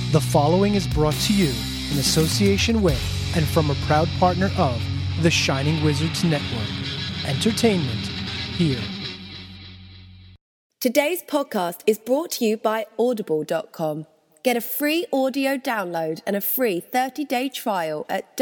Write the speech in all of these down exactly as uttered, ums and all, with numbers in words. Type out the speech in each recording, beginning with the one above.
The following is brought to you in association with and from a proud partner of the Shining Wizards Network. Entertainment here. Today's podcast is brought to you by audible dot com. Get a free audio download and a free thirty-day trial at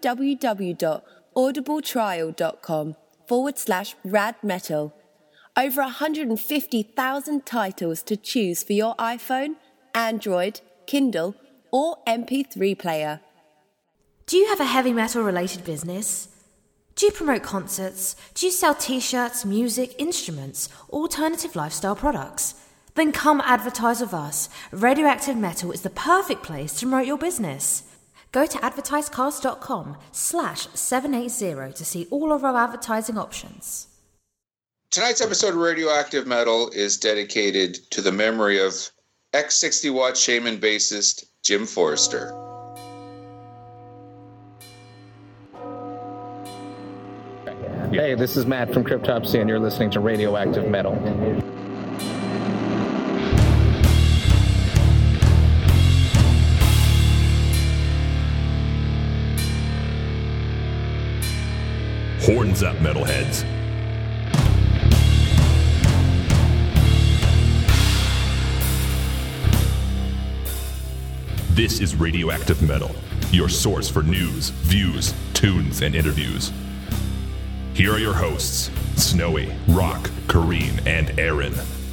www.audibletrial.com forward slash rad metal. Over one hundred fifty thousand titles to choose for your iPhone, Android, Kindle, or M P three player. Do you have a heavy metal related business? Do you promote concerts? Do you sell t-shirts, music, instruments, alternative lifestyle products? Then come advertise with us. Radioactive Metal is the perfect place to promote your business. Go to advertisecast.com slash 780 to see all of our advertising options. Tonight's episode of Radioactive Metal is dedicated to the memory of X sixty watt Shaman bassist Jim Forrester. Hey, this is Matt from Cryptopsy, and you're listening to Radioactive Metal. Horns up, metalheads. This is Radioactive Metal, your source for news, views, tunes, and interviews. Here are your hosts, Snowy, Rock, Kareen, and Aaron.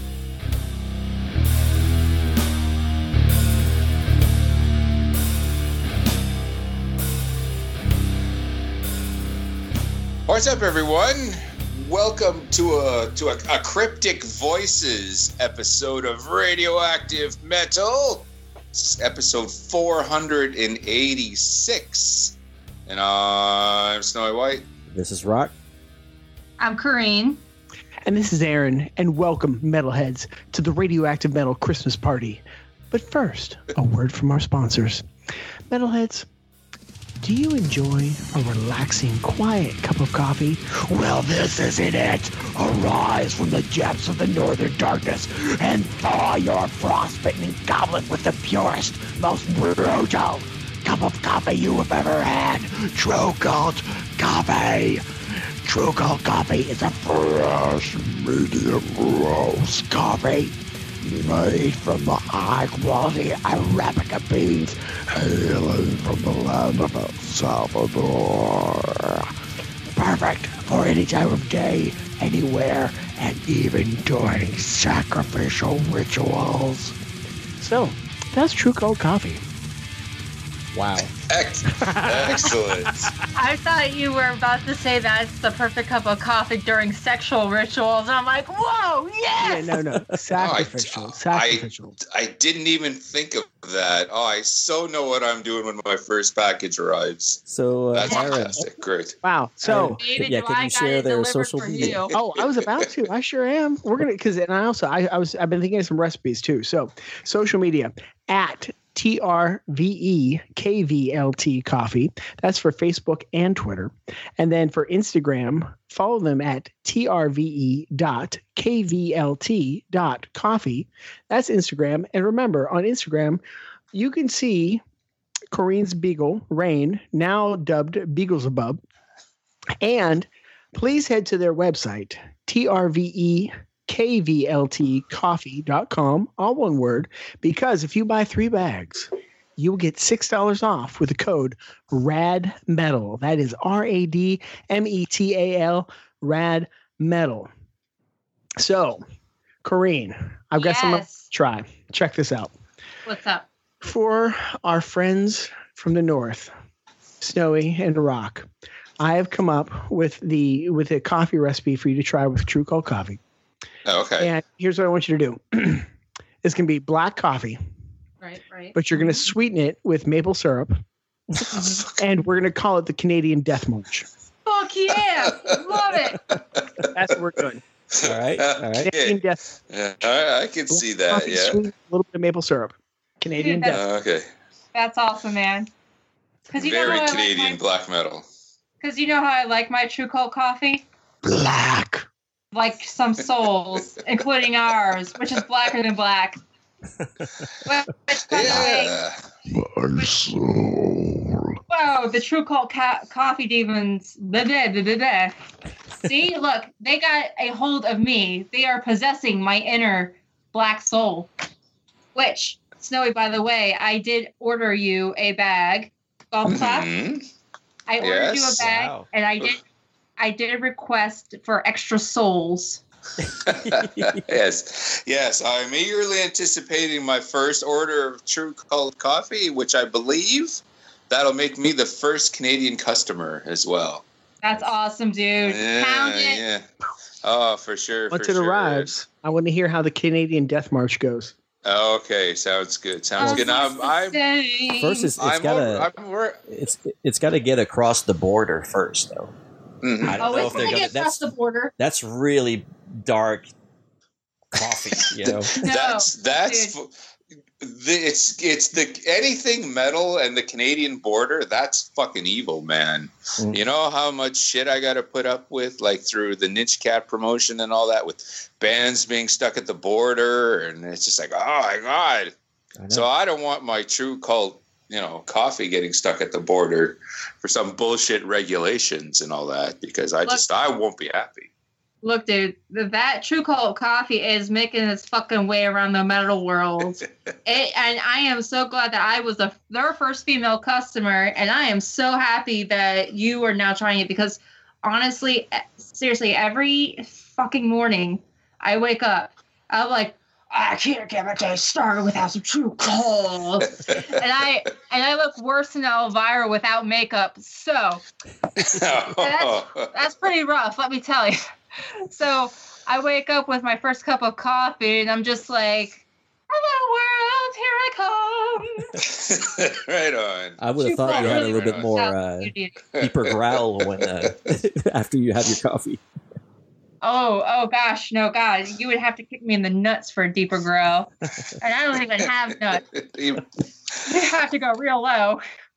What's up, everyone? Welcome to a to a, a Cryptic Voices episode of Radioactive Metal. It's episode four hundred eighty-six. And I'm Snowy White. This is Rock. I'm Kareen. And this is Aaron, and welcome, metalheads, to the Radioactive Metal Christmas Party. But first, a word from our sponsors. Metalheads, do you enjoy a relaxing, quiet cup of coffee? Well, this isn't it. Arise from the depths of the northern darkness and thaw your frostbitten goblet with the purest, most brutal cup of coffee you have ever had. True Cult Coffee. True Cult Coffee is a fresh, medium roast coffee made from the high-quality Arabica beans hailing from the land of El Salvador. Perfect for any time of day, anywhere, and even during sacrificial rituals. So, that's True Cult Coffee. Wow. Ex- Excellent. I thought you were about to say that's the perfect cup of coffee during sexual rituals. And I'm like, whoa, yes! Yeah, no, no. Sacrificial. Oh, I, Sacrificial. I, I didn't even think of that. Oh, I so know what I'm doing when my first package arrives. So, uh, That's Aaron, fantastic. Great. Wow. So, David, yeah, do can I you got share it their delivered social for media? you? oh, I was about to. I sure am. We're gonna, because, and I also, I, I was, I've been thinking of some recipes too. So, social media at T R V E K V L T Coffee. That's for Facebook and Twitter. And then for Instagram, follow them at T R V E dot K V L T dot coffee. That's Instagram. And remember, on Instagram, you can see Kareen's Beagle, Rain, now dubbed Beaglesabub. And please head to their website, T R V E K V L T coffee dot com, all one word, because if you buy three bags, you'll get six dollars off with the code RADMETAL. That is R A D M E T A L, RADMETAL. So, Kareen, I've got Yes. something to try. Check this out. What's up? For our friends from the north, Snowy and Rock, I have come up with the with a coffee recipe for you to try with True Cult Coffee. Oh, okay. And here's what I want you to do. This can be black coffee, Right, right. but you're going to sweeten it with maple syrup, and we're going to call it the Canadian Death March. Fuck yeah! Love it. That's what we're doing. all right, all right. Canadian Okay. Death. Yeah, I, I can see that, Coffee, yeah. sweetened, a little bit of maple syrup. Canadian Dude, Death. Uh, okay. That's awesome, man. Because you know Very how I Canadian like my, black metal. Because you know how I like my True Cult coffee? Black. Like some souls, including ours, which is blacker than black. Which, by the way, Yeah. my soul. Whoa, the True Cult ca- Coffee Demons. Blah, blah, blah, blah, blah. See, look, they got a hold of me. They are possessing my inner black soul. Which, Snowy, by the way, I did order you a bag. Golf clap. Mm-hmm. I ordered Yes. you a bag, Wow. and I did I did request for extra souls. Yes, yes. I'm eagerly anticipating my first order of True Cult coffee, which I believe that'll make me the first Canadian customer as well. That's awesome, dude. Yeah, Pound it. yeah. Oh, for sure. Once for it sure. arrives, I want to hear how the Canadian Death March goes. Okay, sounds good. Sounds Oh, good. I'm, I'm, say. First, it's, it's I'm, gotta I'm, we're, it's it's gotta get across the border first, though. mhm. I don't Oh, know it's if they're gonna gonna. get across That's the border. that's really dark coffee, you know. No, that's that's dude. the, it's it's the anything metal and the Canadian border. That's fucking evil, man. Mm. You know how much shit I got to put up with, like through the Ninja Cat promotion and all that, with bands being stuck at the border, and it's just like, oh my god. I know. So I don't want my True Cult, you know, coffee getting stuck at the border for some bullshit regulations and all that, because I Look- just I won't be happy. Look, dude, th- that True Cult Coffee is making its fucking way around the metal world. it, and I am so glad that I was the, their first female customer, and I am so happy that you are now trying it, because honestly, eh, seriously, every fucking morning I wake up, I'm like, I can't get my day started without some True Cult. and I and I look worse than Elvira without makeup, so that's, that's pretty rough, let me tell you. So I wake up with my first cup of coffee, and I'm just like, hello world, here I come. Right on. I would have thought you had a little bit more uh, deeper growl when uh, after you have your coffee. Oh, oh gosh, no, God, you would have to kick me in the nuts for a deeper growl. And I don't even have nuts. You have to go real low.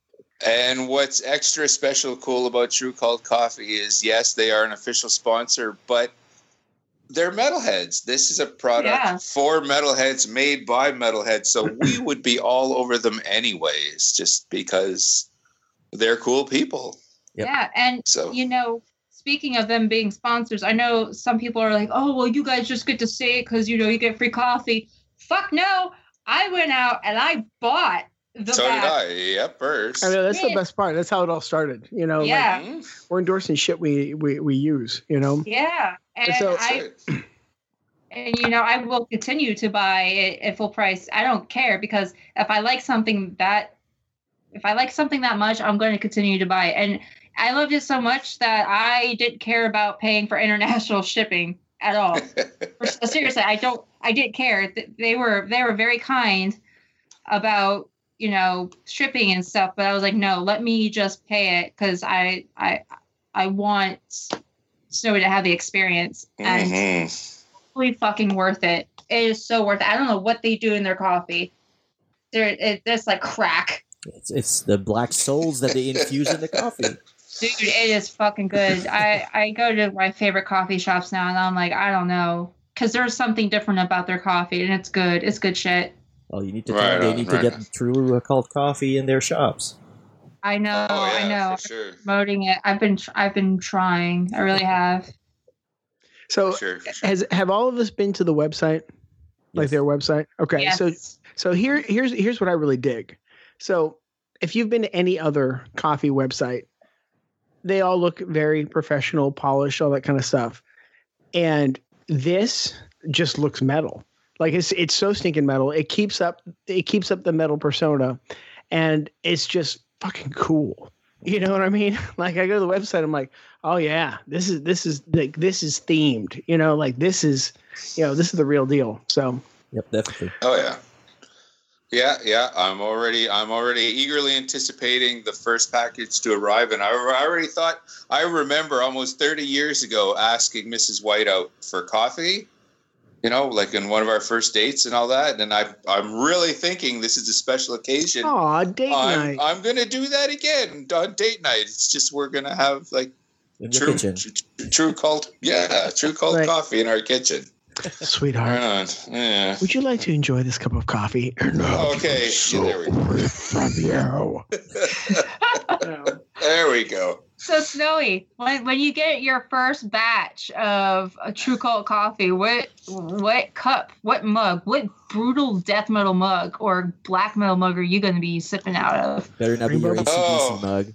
And what's extra special cool about True Cult Coffee is, yes, they are an official sponsor, but they're metalheads. This is a product Yeah. for metalheads, made by metalheads. So we would be all over them anyways, just because they're cool people. Yep. Yeah, and So you know, speaking of them being sponsors, I know some people are like, oh, well, you guys just get to say it because, you know, you get free coffee. Fuck no. I went out and I bought the so did bag. I. Yep, first. I know that's Yeah. the best part. That's how it all started. You know, Yeah. like we're endorsing shit we we, we use. You know, Yeah. And So- I and you know, I will continue to buy it at full price. I don't care, because if I like something that if I like something that much, I'm going to continue to buy it. And I loved it so much that I didn't care about paying for international shipping at all. For- Seriously, I don't. I didn't care. Th- They were they were very kind about, you know, shipping and stuff. But I was like, no, let me just pay it, because I I I want Snowy to have the experience, and Mhm. it's really fucking worth it. It is so worth it. I don't know what they do in their coffee. They're it, it's like crack. It's, it's the black souls that they infuse in the coffee. Dude, it is fucking good. I, I go to my favorite coffee shops now, and I'm like, I don't know. Because there's something different about their coffee, and it's good. It's good shit. Well, you need to Right tell them they on, need right to on. get True Cult Coffee in their shops. I know, Oh, yeah, I know. for sure. Promoting it. I've been tr- I've been trying. I really have. so For sure, for sure. has have all of us been to the website, like Yes. their website? Okay, Yes. so so here here's here's what I really dig. So if you've been to any other coffee website, they all look very professional, polished, all that kind of stuff. And this just looks metal. Like it's it's so stinking metal. It keeps up it keeps up the metal persona, and it's just fucking cool. You know what I mean? Like I go to the website, I'm like, oh yeah, this is this is like this is themed. You know, like this is you know this is the real deal. So Yep, definitely. Oh yeah, yeah, yeah. I'm already, I'm already eagerly anticipating the first package to arrive, and I, I already thought, I remember almost thirty years ago asking Missus White out for coffee. You know, like in one of our first dates and all that, and I, I'm really thinking this is a special occasion. aw, date I'm, night. I'm gonna do that again on date night. It's just we're gonna have like In the true, kitchen. true, true cult, yeah, true cult Right. coffee in our kitchen. Sweetheart. Right on. Yeah. Would you like to enjoy this cup of coffee? No, okay. So Yeah, there we go. from you. There we go. So Snowy, when when you get your first batch of a True Cult coffee, what what cup, what mug, what brutal death metal mug or black metal mug are you going to be sipping out of? Better not be your A C D C Oh. mug.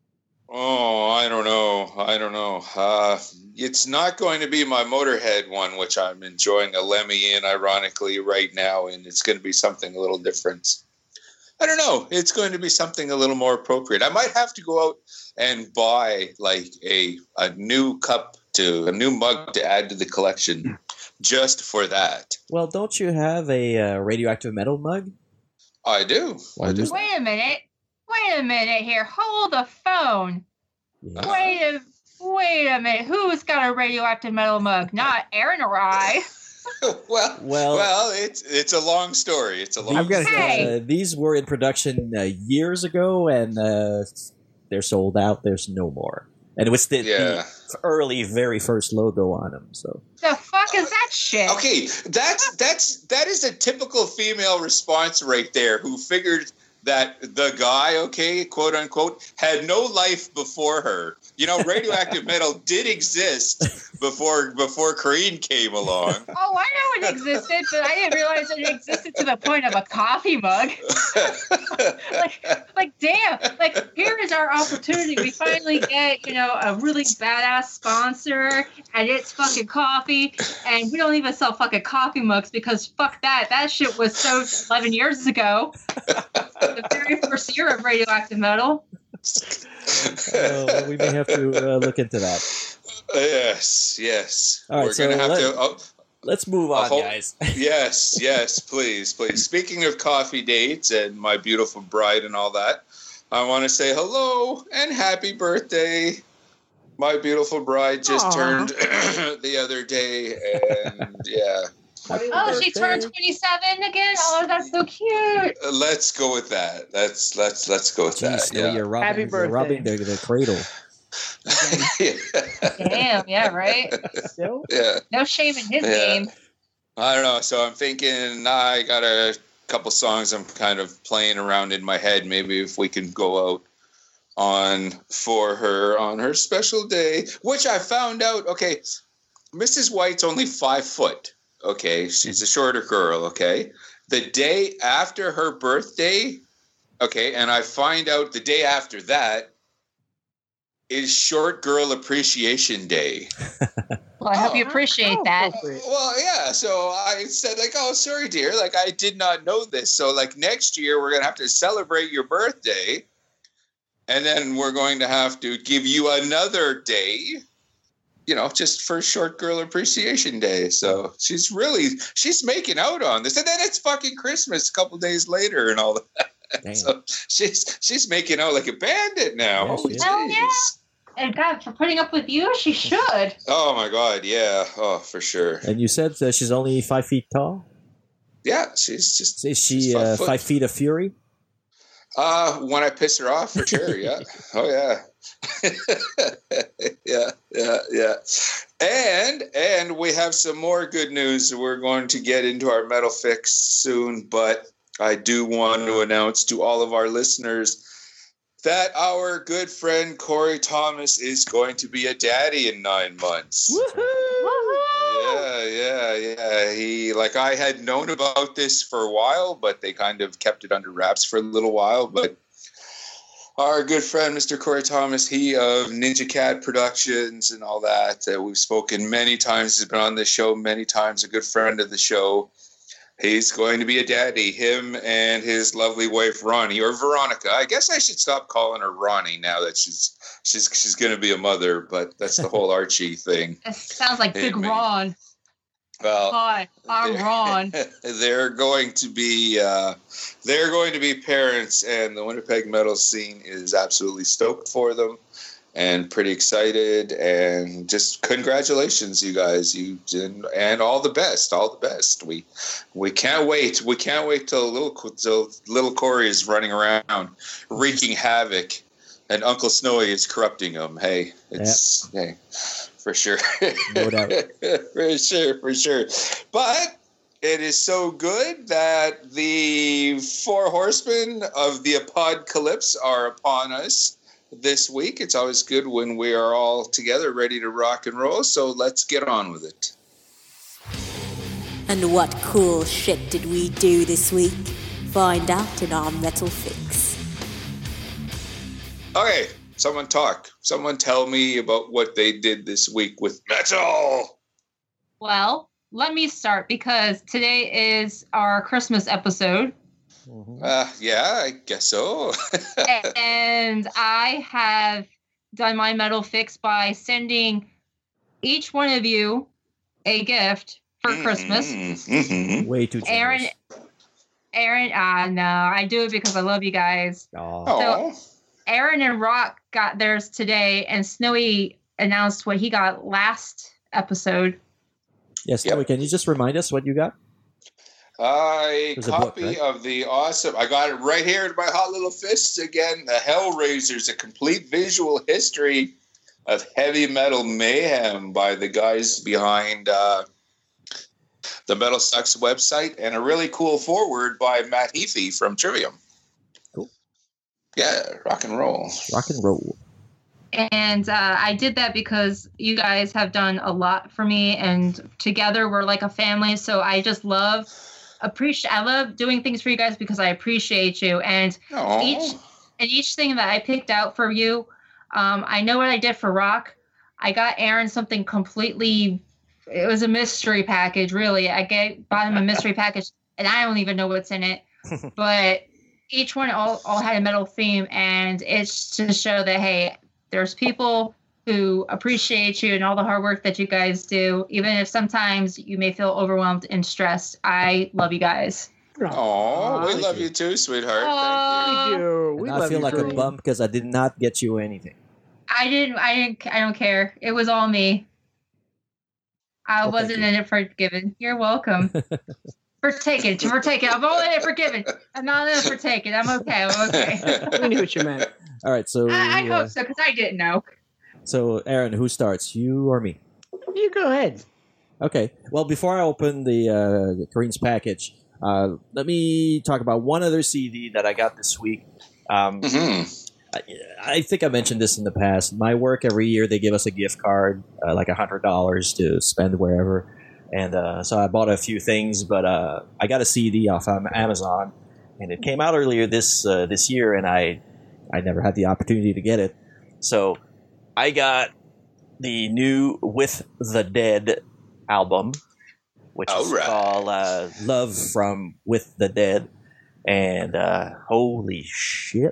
Oh, I don't know. I don't know. Uh, it's not going to be my Motorhead one, which I'm enjoying a Lemmy in, ironically, right now, and it's going to be something a little different. I don't know. It's going to be something a little more appropriate. I might have to go out and buy like a a new cup to a new mug to add to the collection, just for that. Well, don't you have a uh, radioactive metal mug? I do. I do. Wait a minute. Wait a minute here. Hold the phone. Yeah. Wait a wait a minute. Who's got a radioactive metal mug? Not Aaron or I. well, Well- well, it's it's a long story. It's a long. I've got story. Hey. Uh, these were in production uh, years ago, and uh, they're sold out. There's no more. And it was the, Yeah. the early, very first logo on them. So The fuck is that shit? Okay, that's that's that is a typical female response right there. Who figured that the guy, okay, quote unquote, had no life before her. You know, radioactive metal did exist before before Kareen came along. Oh, I know it existed, but I didn't realize it existed to the point of a coffee mug. like, like, damn! Like, here is our opportunity. We finally get, you know, a really badass sponsor, and it's fucking coffee, and we don't even sell fucking coffee mugs because fuck that. That shit was so eleven years ago. The very first year of radioactive metal. uh, well, we may have to uh, look into that. Yes, yes. All right, We're so gonna have let- to. Oh, Let's move A on, whole- guys. yes, yes, please, please. Speaking of coffee dates and my beautiful bride and all that, I want to say hello and happy birthday. My beautiful bride just Aw. turned the other day, and yeah, Oh, she turned twenty-seven again. Oh, that's so cute. Uh, let's go with that. Let's let's let's go with Jeez, that. no, Yeah. you're robbing, Happy you're birthday. robbing the, the cradle. Damn, yeah, right. Still? yeah. No shame in his Yeah. game. I don't know. So I'm thinking I got a couple songs I'm kind of playing around in my head. Maybe if we can go out on for her on her special day, which I found out. Okay, Missus White's only five foot. Okay, she's a shorter girl. Okay, the day after her birthday. Okay, and I find out the day after that is Short Girl Appreciation Day. Well, I hope you appreciate How that. appropriate. Well, yeah. So I said, like, oh, sorry, dear. Like, I did not know this. So, like, next year we're going to have to celebrate your birthday. And then we're going to have to give you another day, you know, just for Short Girl Appreciation Day. So she's really, she's making out on this. And then it's fucking Christmas a couple days later and all that. Damn. So she's she's making out like a bandit now. Yeah, Holy she is. Hell yeah. jeez. And God, for putting up with you, she should. Oh, my God. Yeah. Oh, for sure. And you said uh, she's only five feet tall? Yeah. She's just. Is she she's uh, foot. five feet of fury? Uh, when I piss her off, for sure. Yeah. Oh, yeah. yeah, yeah, yeah. And and we have some more good news. We're going to get into our metal fix soon, but I do want to announce to all of our listeners that our good friend Corey Thomas is going to be a daddy in nine months. Yeah, yeah, yeah. He, like, I had known about this for a while, but they kind of kept it under wraps for a little while. But our good friend, Mister Corey Thomas, he of Ninja Cat Productions and all that, uh, we've spoken many times. He's been on this show many times, a good friend of the show. He's going to be a daddy, him and his lovely wife, Ronnie, or Veronica. I guess I should stop calling her Ronnie now that she's she's she's going to be a mother, but that's the whole Archie thing. It sounds like Big Amen. Ron. Well, Hi, I'm they're- Ron. They're going to be uh, they're going to be parents, and the Winnipeg metal scene is absolutely stoked for them, and pretty excited. And just congratulations, you guys! You did, and all the best, all the best. We we can't wait. We can't wait till little till little Corey is running around wreaking havoc, and Uncle Snowy is corrupting him. Hey, it's hey. For sure. No doubt. For sure, for sure. But it is so good that the four horsemen of the apocalypse are upon us this week. It's always good when we are all together ready to rock and roll, so let's get on with it. And what cool shit did we do this week? Find out in our Metal Fix. Okay, someone talk. Someone tell me about what they did this week with metal. Well, let me start because today is our Christmas episode. Mm-hmm. Uh, yeah, I guess so. And I have done my metal fix by sending each one of you a gift for Mm-hmm. Christmas. Mm-hmm. Way too generous. Aaron, Aaron, ah, no, I do it because I love you guys. Aw. Oh, So Aaron and Rock got theirs today, and Snowy announced what he got last episode. Yes, Yep. Chloe, can you just remind us what you got? a There's a book, copy right? of the awesome. I got it right here in my hot little fists again. The Hellraisers, a complete visual history of heavy metal mayhem by the guys behind uh, the Metal Sucks website, and a really cool foreword by Matt Heafy from Trivium. Cool. Yeah, rock and roll. Rock and roll. And uh, I did that because you guys have done a lot for me, and together we're like a family. So I just love appreciate. I love doing things for you guys because I appreciate you. And Aw. each and each thing that I picked out for you, um, I know what I did for Rock. I got Aaron something completely. It was a mystery package, really. I gave bought him a mystery package, and I don't even know what's in it. But each one all all had a metal theme, and it's to show that hey. There's people who appreciate you and all the hard work that you guys do, even if sometimes you may feel overwhelmed and stressed. I love you guys. Oh, we thank love you. you too, sweetheart. Aw. We do. We And I love feel you, like a Drew. bum because I did not get you anything. I didn't. I didn't. I don't care. It was all me. I Well, thank wasn't you. in it for giving. You're welcome. For taking. For taking. I'm only in it for giving. I'm not in it for taking. I'm okay. I'm okay. We knew what you meant. All right, so I, I uh, hope so because I didn't know. so Aaron, who starts? You or me? You go ahead. Okay. Well, before I open the uh, Kareem's package, uh, let me talk about one other C D that I got this week. Um, hmm I, I think I mentioned this in the past. My work every year they give us a gift card, uh, like a hundred dollars to spend wherever, and uh, so I bought a few things. But uh, I got a C D off um, Amazon, and it came out earlier this uh, this year, and I I never had the opportunity to get it. So I got the new With the Dead album, which is All right. called uh, Love from With the Dead. And uh, holy shit.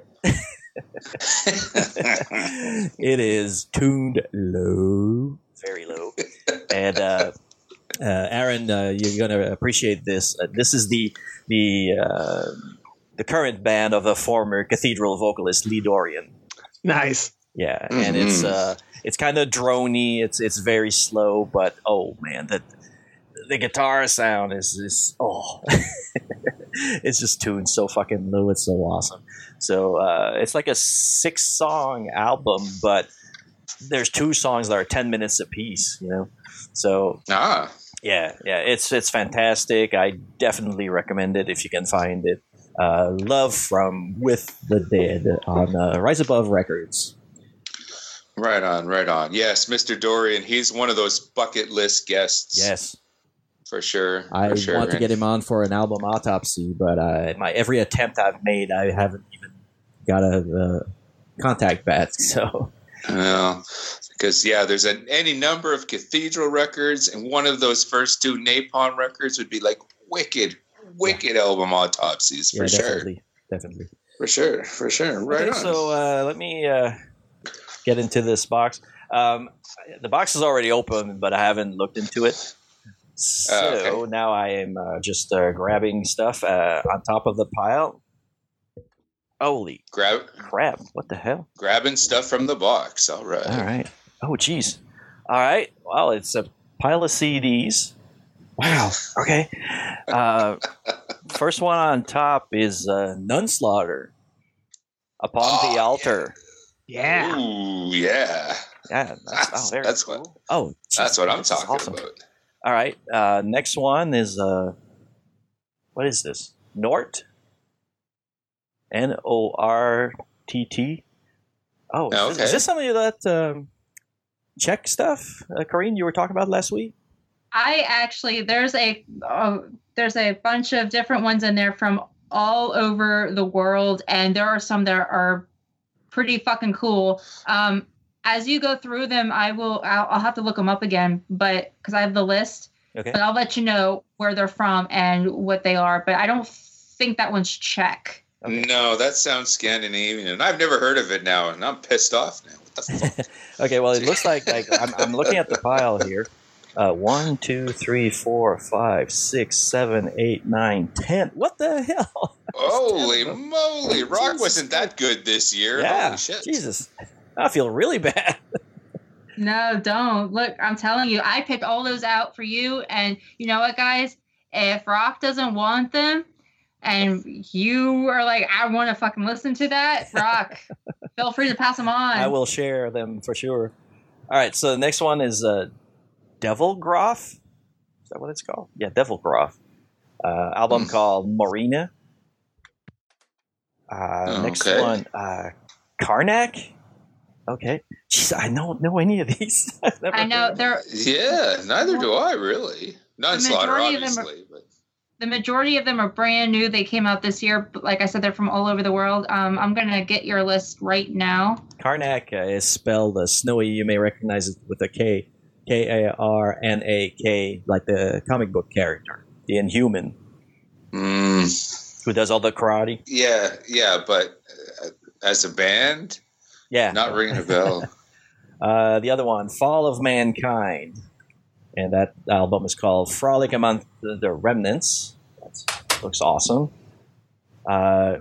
It is tuned low, very low. And uh, uh, Aaron, uh, you're going to appreciate this. Uh, this is the the uh, the current band of the former Cathedral vocalist Lee Dorian. Nice. Yeah, and it's uh, it's kind of droney. It's it's very slow, but oh man, the the guitar sound is is oh, it's just tuned so fucking low. It's so awesome. So uh, it's like a six song album, but there's two songs that are ten minutes apiece. You know, so ah. yeah, yeah, it's it's fantastic. I definitely recommend it if you can find it. Uh, Love from With the Dead on uh, Rise Above Records. Right on, right on. Yes, Mister Dorian, he's one of those bucket list guests. Yes. For sure. I for sure. want to get him on for an album autopsy, but uh, my every attempt I've made, I haven't even got a uh, contact back. So, Well, because, yeah, there's a, any number of Cathedral records, and one of those first two Napalm records would be like wicked, wicked yeah. album autopsies, for yeah, sure. Definitely, definitely. For sure, for sure. Right okay, on. So uh, let me uh, get into this box. Um, the box is already open, but I haven't looked into it. So uh, okay. now I am uh, just uh, grabbing stuff uh, on top of the pile. Holy Grab, crap. What the hell? Grabbing stuff from the box. All right. All right. Oh, geez. All right. Well, it's a pile of C Ds. Wow. Okay. Uh, first one on top is uh, Nunslaughter, Upon oh, the Altar. Yeah. Ooh, yeah. Yeah, that's, That's, oh, very that's cool. what. Oh, That's geez, what I'm this is talking awesome. about. All right. Uh, next one is uh, what is this? Nort. N O R T T. Oh, is, Okay. this, is this some of that um, Czech stuff, uh, Corrine? You were talking about last week. I actually there's a uh, there's a bunch of different ones in there from all over the world, and there are some that are pretty fucking cool. Um, as you go through them, I will I'll, I'll have to look them up again, but because I have the list. Okay. But I'll let you know where they're from and what they are. But I don't think that one's Czech. Okay. No, that sounds Scandinavian, and I've never heard of it now, and I'm pissed off now. What the fuck? Okay. Well, it looks like like I'm, I'm looking at the file here. Uh, one, two, three, four, five, six, seven, eight, nine, ten. What the hell? Holy moly! Rock wasn't that good this year. Yeah. Holy shit! Jesus. I feel really bad. No, don't. Look, I'm telling you, I picked all those out for you. And you know what, guys? If Rock doesn't want them and you are like, I want to fucking listen to that, Rock, feel free to pass them on. I will share them for sure. All right. So the next one is uh, Devil Groff. Is that what it's called? Yeah, Devil Groff. Uh, album called Marina. Uh, Oh, next okay. one, uh, Karnak. Okay. Jeez, I don't know any of these. I've never I know heard of they're Yeah, neither do I really. Not The Slaughter, majority of them are- obviously, but the majority of them are brand new. They came out this year. But like I said, they're from all over the world. Um, I'm gonna get your list right now. Karnak uh, is spelled uh, Snowy. You may recognize it with a K. K A R N A K, like the comic book character, the Inhuman, mm, who does all the karate. yeah, yeah. But uh, as a band, Yeah. not ringing a bell. Uh, the other one, Fall of Mankind. And that album is called Frolic Among the, the Remnants. That looks awesome. Uh,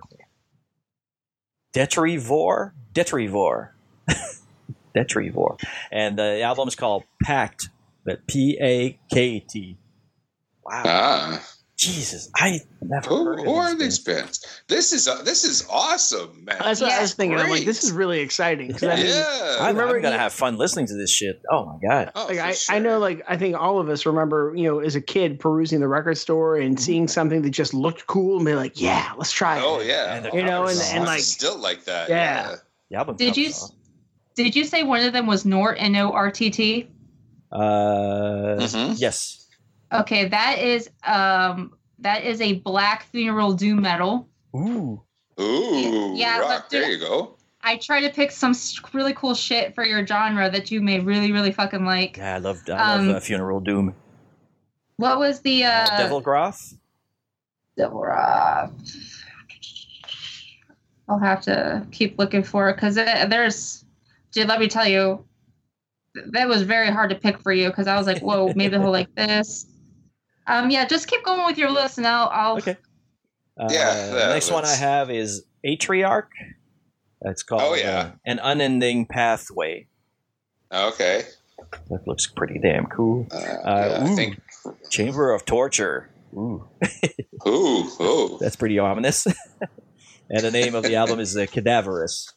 Detrivore. Detrivore. Detrivore. And the album is called Pact. But P A K T. Wow. Ah, Jesus. I never who, heard of who are these these things. bands? This is uh, this is awesome, man. That's what I Yeah, was thinking. I'm like, great. this is really exciting. 'Cause I Yeah. mean, Yeah. I'm, remember I'm going to you- have fun listening to this shit. Oh, my God. Oh, like for I, sure. I know, like I think all of us remember, you know, as a kid perusing the record store and seeing something that just looked cool and be like, yeah, let's try it. Oh yeah, And the You know, and- covers and are like- It's still like that. Yeah. Yeah. The album Did you covers s- Did you say one of them was Nort, N O R T T? are- Uh, Mhm. Yes. Okay, that is um that is a black funeral doom metal. Ooh. Ooh, Yeah, rock. but There there- you go. I try to pick some s- really cool shit for your genre that you may really, really fucking like. Yeah, I love, I Um, love uh, Funeral Doom. What was the uh, Devil Groff? Devil Rock? I'll have to keep looking for it because there's. Dude, let me tell you, th- that was very hard to pick for you because I was like, whoa, maybe he'll like this. Um, yeah, just keep going with your list, and I'll. I'll Okay. Uh, Yeah, the that next one I was- have is Atriarch. It's called Oh, yeah. uh, An Unending Pathway. Okay. That looks pretty damn cool. Uh, Uh, yeah, I ooh. think. Chamber of Torture. Ooh, Ooh, ooh. that's pretty ominous. And the name of the album is uh, Cadaverous.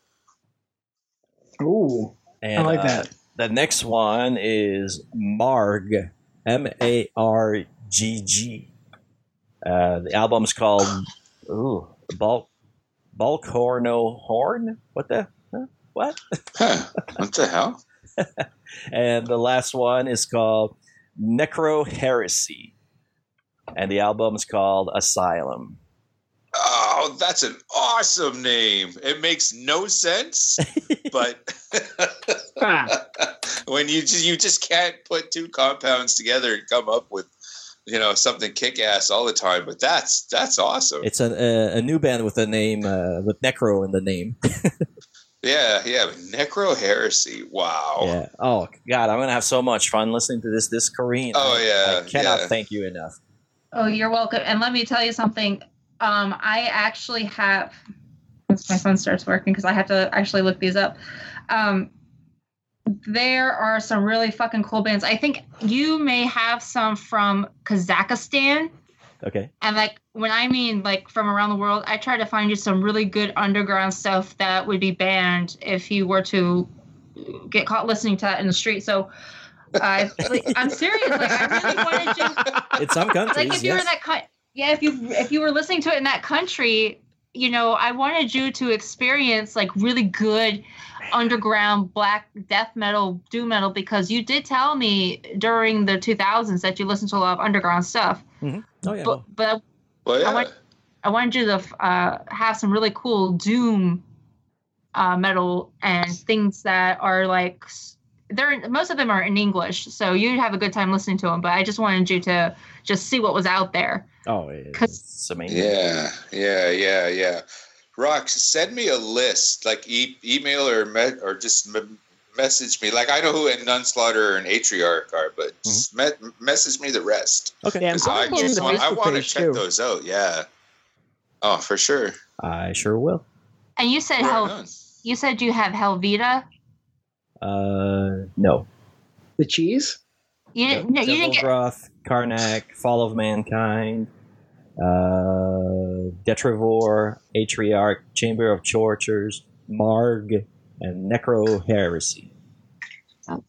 Ooh, And, I like uh, that. The next one is Marg. M A R G G. Uh, the album's called ooh, Bulk Bulkhorno Horn? What the? Huh? What? Huh. What the hell? And the last one is called Necro Heresy. And the album's called Asylum. Oh, that's an awesome name. It makes no sense, but Ah, when you just, you just can't put two compounds together and come up with, you know, something kick-ass all the time. But that's that's awesome. It's a, a, a new band with a name, uh, with Necro in the name. Yeah, yeah. Necro Heresy. Wow. Yeah. Oh, God, I'm going to have so much fun listening to this, this Korean. Oh, I- yeah, I cannot yeah. thank you enough. Oh, you're welcome. And let me tell you something. Um, I actually have. Once my phone starts working, because I have to actually look these up. Um, there are some really fucking cool bands. I think you may have some from Kazakhstan. Okay. And like when I mean like from around the world, I try to find you some really good underground stuff that would be banned if you were to get caught listening to that in the street. So I, like, I'm serious. Like I really wanted you. In some countries, Like if you yes. were that co- yeah, if you if you were listening to it in that country, you know, I wanted you to experience like really good underground black death metal, doom metal, because you did tell me during the two thousands that you listened to a lot of underground stuff. Mm-hmm. Oh yeah. But, but Well, yeah. I want I wanted you to uh, have some really cool doom uh, metal and things that are like they're most of them are in English, so you'd have a good time listening to them. But I just wanted you to just see what was out there. Oh, it's amazing. Yeah, yeah, yeah, yeah. Rox, send me a list, like e- email or me- or just m- message me. Like I know who a Nunslaughter and Atriarch are, but just me- message me the rest. Okay. Yeah, 'Cause I'm I putting just the want, I Facebook want to page, check too. those out. Yeah. Oh, for sure. I sure will. And you said Right Hel- on. you said you have Helvita. Uh, no. The cheese? You didn't. No, you didn't get. Zevroth, Karnak, Fall of Mankind, uh, Detrivor, Atriarch, Chamber of Tortures, Marg, and Necro Heresy. Okay.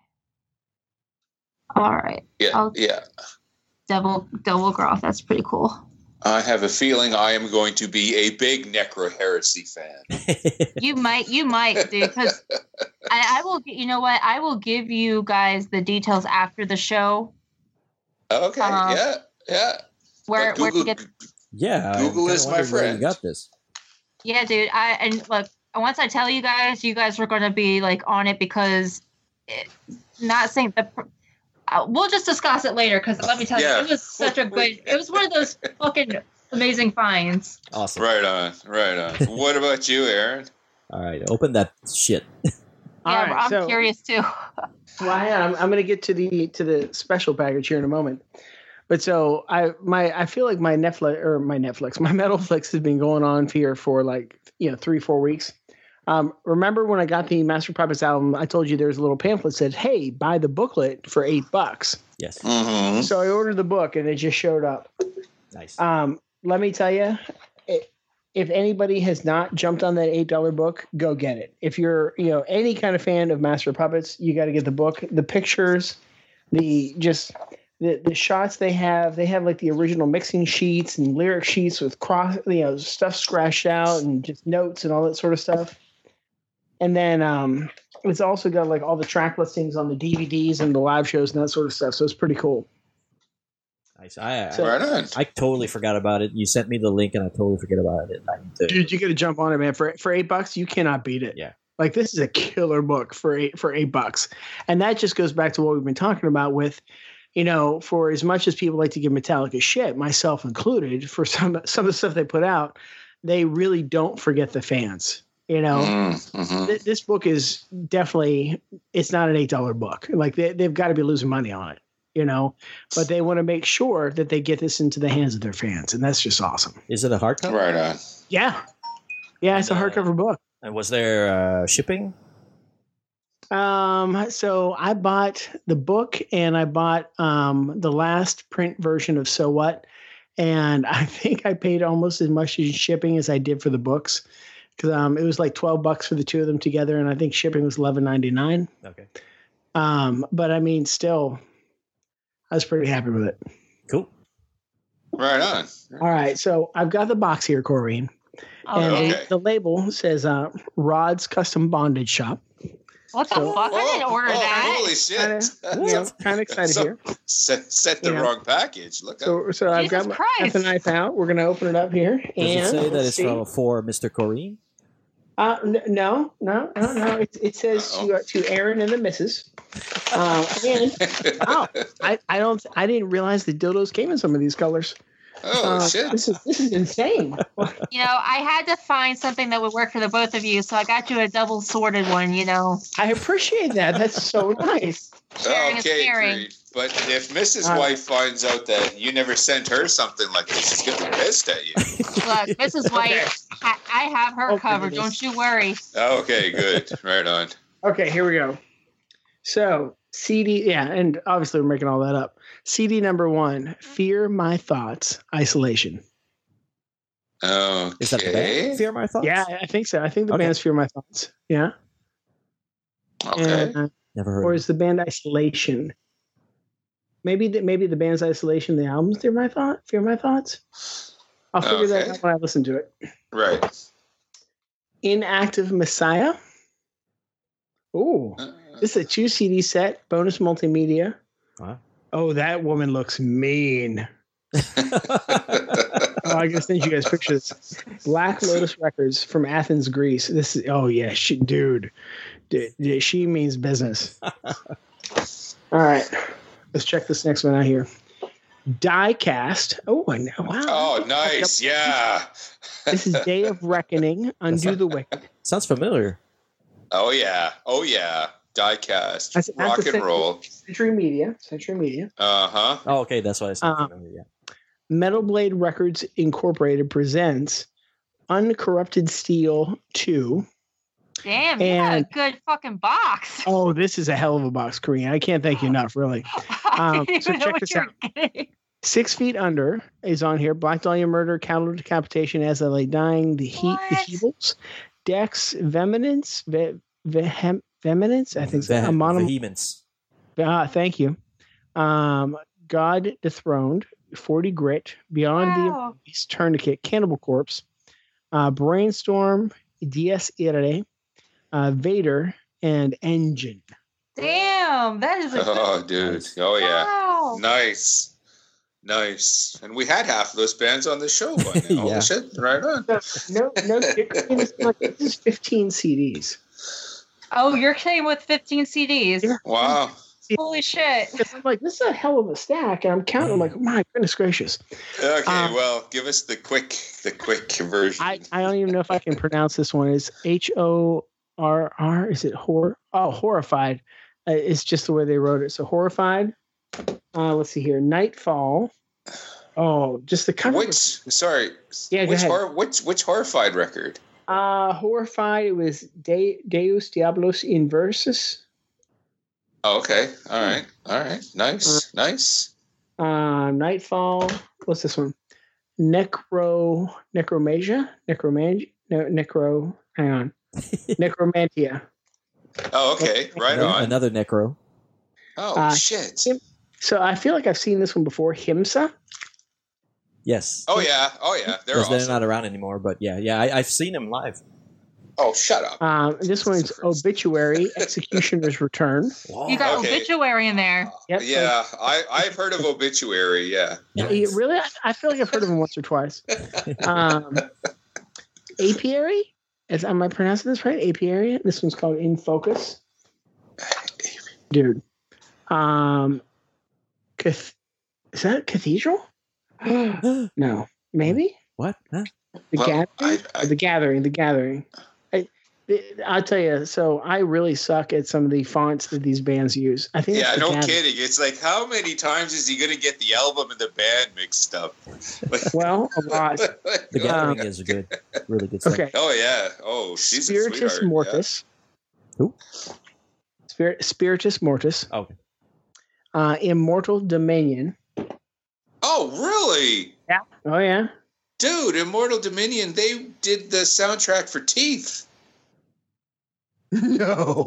All right. Yeah, I'll- yeah. Devil Devil Groth. That's pretty cool. I have a feeling I am going to be a big Necro Heresy fan. You might. You might, dude. Because I, I will. You know what? I will give you guys the details after the show. Okay, Um, yeah, yeah. Where But where to Google, get. Yeah. I'm Google kinda is my wondering where friend. You got this. Yeah, dude. I and look. Once I tell you guys, you guys are going to be like on it because, it, not saying the. Uh, we'll just discuss it later because let me tell Yeah. you, it was such a good. It was one of those fucking amazing finds. Awesome. Right on, right on. What about you, Aaron? All right. Open that shit. Yeah, All right, I'm so- curious too. Well, I'm, I'm going to get to the to the special package here in a moment. But so I my I feel like my Netflix or my Netflix my Metalflix has been going on here for like you know three four weeks. Um, remember when I got the Master Puppets album? I told you there's a little pamphlet that said, "Hey, buy the booklet for eight bucks." Yes. Mm-hmm. So I ordered the book and it just showed up. Nice. Um, let me tell you, it, if anybody has not jumped on that eight dollar book, go get it. If you're, you know, any kind of fan of Master Puppets, you got to get the book. The pictures, the just the the shots they have. They have like the original mixing sheets and lyric sheets with cross, you know, stuff scratched out and just notes and all that sort of stuff. And then um, it's also got like all the track listings on the D V Ds and the live shows and that sort of stuff. So it's pretty cool. Nice. I, So- Right on. I totally forgot about it. You sent me the link, and I totally forget about it. I need to. Dude, you got to jump on it, man. For for eight bucks, you cannot beat it. Yeah. Like this is a killer book for eight for eight bucks, and that just goes back to what we've been talking about with, you know, for as much as people like to give Metallica shit, myself included, for some some of the stuff they put out, they really don't forget the fans. You know, Mm-hmm. Th- this book is definitely it's not an eight dollar book. Like they they've got to be losing money on it. You know, but they want to make sure that they get this into the hands of their fans, and that's just awesome. Is it a hardcover? Right on. Yeah, yeah, it's a hardcover book. And was there uh, shipping? Um, so I bought the book and I bought um the last print version of So What, and I think I paid almost as much in shipping as I did for the books, because um it was like twelve bucks for the two of them together, and I think shipping was eleven ninety nine. Okay. Um, but I mean, still, I was pretty happy with it. Cool. Right on. All right, so I've got the box here, Corrine, and Okay. the, the label says uh, Rod's Custom Bondage Shop. What the So- fuck? I didn't order oh, that. Holy shit. Kinda, you know, kind of excited So- here. Set, set the You know. wrong package. Look up. So, so I've got, Jesus my, Christ. got the knife out. We're going to open it up here. Does and it say that let's it's see. from for Mister Corrine? Uh, n- no, no, no, no. It, it says to, uh, to Aaron and the missus. Um, and oh, I, I don't. I didn't realize the dildos came in some of these colors. Oh, Uh, shit. This is this is insane. You know, I had to find something that would work for the both of you, so I got you a double sorted one. You know, I appreciate that. That's so nice. sharing is Okay, caring. great. But if Missus Uh, White finds out that you never sent her something like this, she's going to be pissed at you. Look, Missus White, Okay. I, I have her Open covered. this. Don't you worry. Okay, good. Right on. Okay, here we go. So C D, yeah, and obviously we're making all that up. C D number one, Fear My Thoughts, Isolation. Okay. Is that the band? Fear My Thoughts? Yeah, I think so. I think the Okay. band's Fear My Thoughts. Yeah. Okay. And, Never heard. or of is the band Isolation? Maybe the, maybe the band's Isolation, the album's Fear My Thought. Fear My Thoughts. I'll figure that Okay. out when I listen to it. Right. Inactive Messiah. Ooh, this is a two C D set, bonus multimedia. Wow. Oh, that woman looks mean. Oh, I gotta send you guys pictures. Black Lotus Records from Athens, Greece. This is oh yeah, she, dude, dude, she means business. All right, let's check this next one out here. Diecast. Oh, I know. Wow. Oh, nice. Yeah. This is Day of Reckoning. Undo the Wicked. Sounds familiar. Oh yeah. Oh yeah. Diecast. That's- that's Rock the and thing. roll. Century Media. Century Media. Uh huh. Oh, okay, that's why I said Um, familiar. Yeah. Metal Blade Records Incorporated presents Uncorrupted Steel two. Damn, you got a And- good fucking box. Oh, this is a hell of a box, Korean. I can't thank you enough, really. I Um, didn't so even know check what this you were out. getting. Six Feet Under is on here. Black Dahlia Murder, Cattle Decapitation, As I Lay Dying, The Heat, The What? Heebles, Dex, Veminance, Ve, Vehem, Veminance, I think so. Veh- A mono- Vehemence. Ah, thank you. Um, God Dethroned, forty Grit, Beyond Wow. the Abyss, Tourniquet, Cannibal Corpse, uh, Brainstorm, Dies Irae, uh, Vader, and Engine. Damn, that is a Oh, dude. Oh yeah. wow. Nice. Nice. And we had half of those bands on the show by now. Yeah. Holy shit. Right on. No, no, it's like this is fifteen C Ds. Oh, you're saying with fifteen C Ds. Yeah. Wow. Holy shit. Because I'm like, this is a hell of a stack, and I'm counting. I'm like, my goodness gracious. Okay, Um, well, give us the quick the quick version. I, I don't even know if I can pronounce this one. It's H O R R. Is it hor? Oh, horrified. Uh, it's just the way they wrote it. So horrified. Uh, let's see here. Nightfall. Oh, just the cover. Which sorry. Yeah, go which ahead. hor- which which horrified record? Uh, horrified. It was De- Deus Diablos Inversus. Oh, okay. All right. All right. Nice. Uh, nice. Uh, Nightfall. What's this one? Necro Necromagia. Necromangia. No, necro. Hang on. Necromantia. Oh, okay. Right Another, on. another necro. Oh Uh, shit. So I feel like I've seen this one before. Himsa. Yes. Oh yeah. Oh yeah. They're Because they're awesome. not around anymore, but yeah, yeah, I, I've seen him live. Oh, shut up. Um, this one's Obituary, Executioner's Return. You got Okay. obituary in there. Yep. Yeah, I I've heard of Obituary. Yeah. Yeah, yeah, really? I, I feel like I've heard of him once or twice. Um, Apiary? Is, am I pronouncing this right? Apiary? This one's called In Focus. Dude. Um, cath- is that Cathedral? No. Maybe? What? Huh? The Well, Gathering? I- I- the Gathering. The Gathering. I, I'll tell you, so I really suck at some of the fonts that these bands use. I think Yeah, it's The no Gathering. kidding. It's like, how many times is he going to get the album and the band mixed up? Well, a lot. The Gathering is a good, really good stuff. Okay. Oh yeah. Oh, she's a Spiritus sweetheart. Mortis. Who? Spirit, Spiritus Mortis. Oh, okay. Uh, Immortal Dominion. Yeah. Oh, really? Yeah. Oh, yeah. Dude, Immortal Dominion, they did the soundtrack for Teeth. No.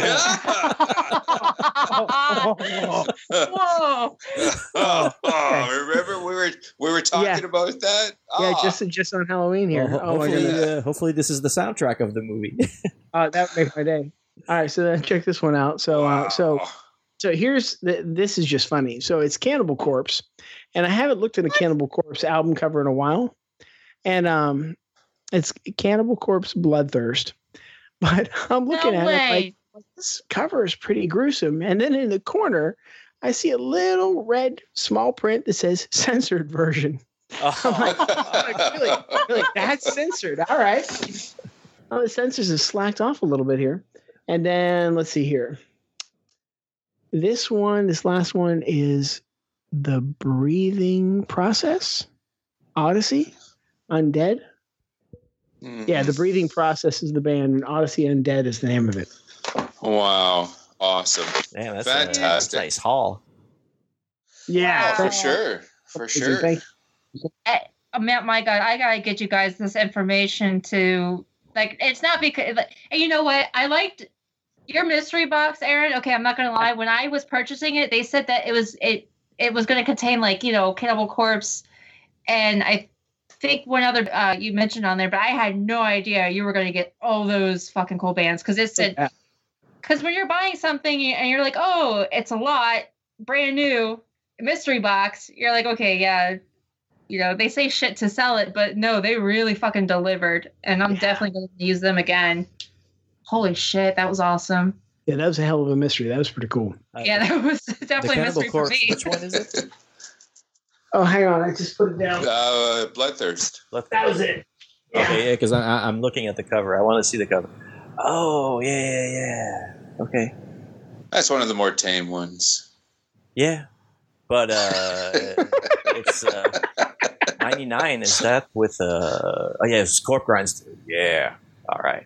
Whoa. oh, oh, remember we were we were talking Yeah. about that? Yeah, Ah. just just on Halloween here. Well, ho- oh, my hopefully, goodness. uh, hopefully this is the soundtrack of the movie. Uh, that would make my day. All right, so then check this one out. So, uh, so, Wow. so here's the, this is just funny. So it's Cannibal Corpse, and I haven't looked at a Cannibal Corpse album cover in a while, and um, it's Cannibal Corpse Bloodthirst. But I'm looking No at it way. like this cover is pretty gruesome, and then in the corner, I see a little red small print that says censored version. I'm like, I'm like, really, really, that's censored. All right. Oh, the censors have slacked off a little bit here. And then let's see here. This one, this last one is The Breathing Process. Odyssey. Undead. Mm. Yeah, The Breathing Process is the band, and Odyssey Undead is the name of it. Wow. Awesome. Man, that's, uh, that's a Fantastic. nice haul. Yeah. Oh, for Wow. sure. For sure. Thank Eh, oh, man, my God, I gotta get you guys this information to like. It's not because, like, and you know what? I liked Your mystery box, Aaron. Okay, I'm not gonna lie. When I was purchasing it, they said that it was it it was gonna contain like you know Cannibal Corpse, and I think one other uh, you mentioned on there, but I had no idea you were gonna get all those fucking cool bands because it said because when you're buying something and you're like, oh, it's a lot, brand new mystery box, you're like, okay, yeah. You know, they say shit to sell it, but no, they really fucking delivered. And I'm yeah. definitely going to use them again. Holy shit, that was awesome. Yeah, that was a hell of a mystery. That was pretty cool. Yeah, that was definitely a mystery for me. Which one is it? Oh, hang on. I just put it down. Uh, Bloodthirst. Bloodthirst. That was it. Yeah. Okay, yeah, because I'm looking at the cover. I want to see the cover. Oh, yeah, yeah, yeah. Okay. That's one of the more tame ones. Yeah. But uh, it's... Uh, ninety-nine is that with uh oh yeah it's Corp Grinds. Yeah, all right.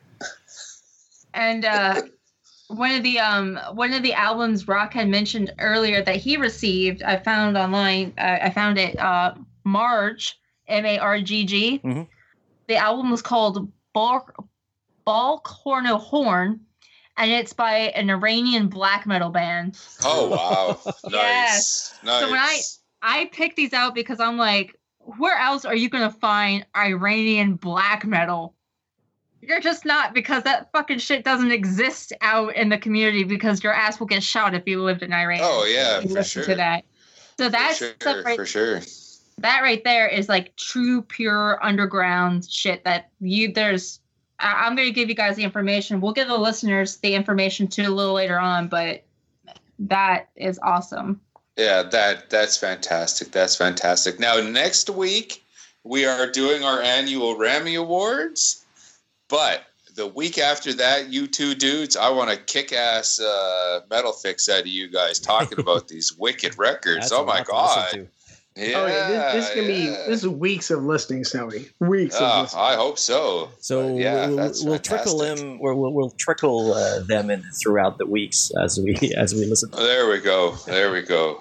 And uh one of the um one of the albums Rock had mentioned earlier that he received, I found online, uh, I found it uh Marg, M A R G G. Mm-hmm. The album was called Balk Balkhorno Horn, and it's by an Iranian black metal band. Oh wow. Nice. Yes. Nice. So when I I picked these out because I'm like, where else are you going to find Iranian black metal? You're just not, because that fucking shit doesn't exist out in the community because your ass will get shot if you lived in Iran. Oh, yeah, you for listen sure. to that. So that's for sure, stuff right, for sure. That right there is like true, pure underground shit that you, there's, I, I'm going to give you guys the information. We'll give the listeners the information too a little later on, but that is awesome. Yeah, that that's fantastic. That's fantastic. Now, next week, we are doing our annual Rammy Awards. But the week after that, you two dudes, I want a kick-ass uh, metal fix out of you guys talking about these wicked records. That's oh, my God. Yeah, oh, yeah. This, this is gonna yeah. be this is weeks of listening, Snowy. Weeks oh, of listening. I hope so. So but yeah, we'll, that's we'll trickle them. We'll, we'll, we'll trickle uh, them in throughout the weeks as we as we listen. Oh, there we go. There we go.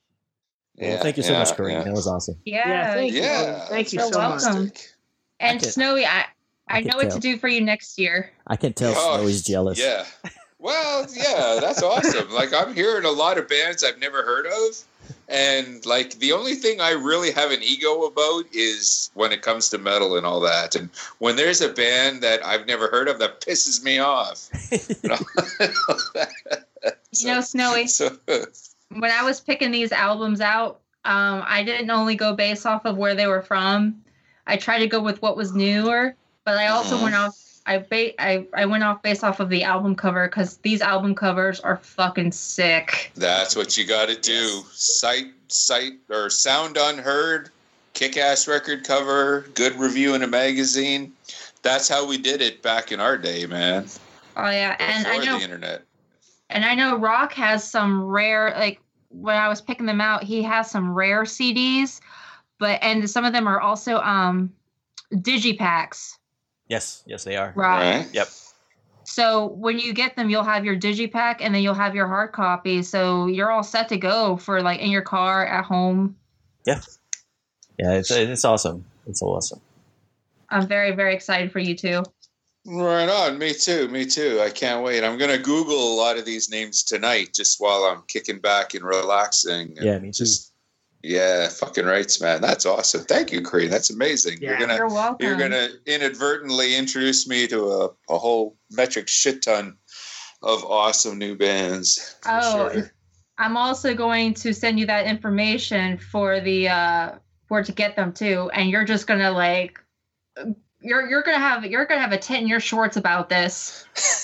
Well, yeah, thank you so yeah, much, Corinne. yeah. That was awesome. Yeah, yeah thank you. Yeah, thank you so so welcome. much. And I can, Snowy, I I, I know can what tell. to do for you next year. I can tell Oh, Snowy's jealous. Yeah. Well, yeah, that's awesome. Like, I'm hearing a lot of bands I've never heard of. And, like, the only thing I really have an ego about is when it comes to metal and all that. And when there's a band that I've never heard of, that pisses me off. You know, so, you know Snowy, so, when I was picking these albums out, um, I didn't only go based off of where they were from. I tried to go with what was newer, but I also mm-hmm. went off. I, ba- I I went off based off of the album cover because these album covers are fucking sick. That's what you got to do. Sight, sight, or sound unheard, kick-ass record cover, good review in a magazine. That's how we did it back in our day, man. Oh yeah, and Before I know the internet. And I know Rock has some rare, like when I was picking them out, he has some rare C Ds, but and some of them are also um digipacks. Yes, yes, they are. Right. Right. Yep. So when you get them, you'll have your digipack and then you'll have your hard copy. So you're all set to go for like in your car, at home. Yeah. Yeah, it's it's awesome. It's awesome. I'm very, very excited for you too. Right on. Me too. Me too. I can't wait. I'm going to Google a lot of these names tonight just while I'm kicking back and relaxing. And yeah, me too. Just, yeah, fucking rights, man. That's awesome. Thank you, Cree. That's amazing. Yeah, you're gonna you're welcome. You're gonna inadvertently introduce me to a, a whole metric shit ton of awesome new bands. Oh, sure. I'm also going to send you that information for the uh for to get them too, and you're just gonna like you're you're gonna have you're gonna have a tent in your shorts about this.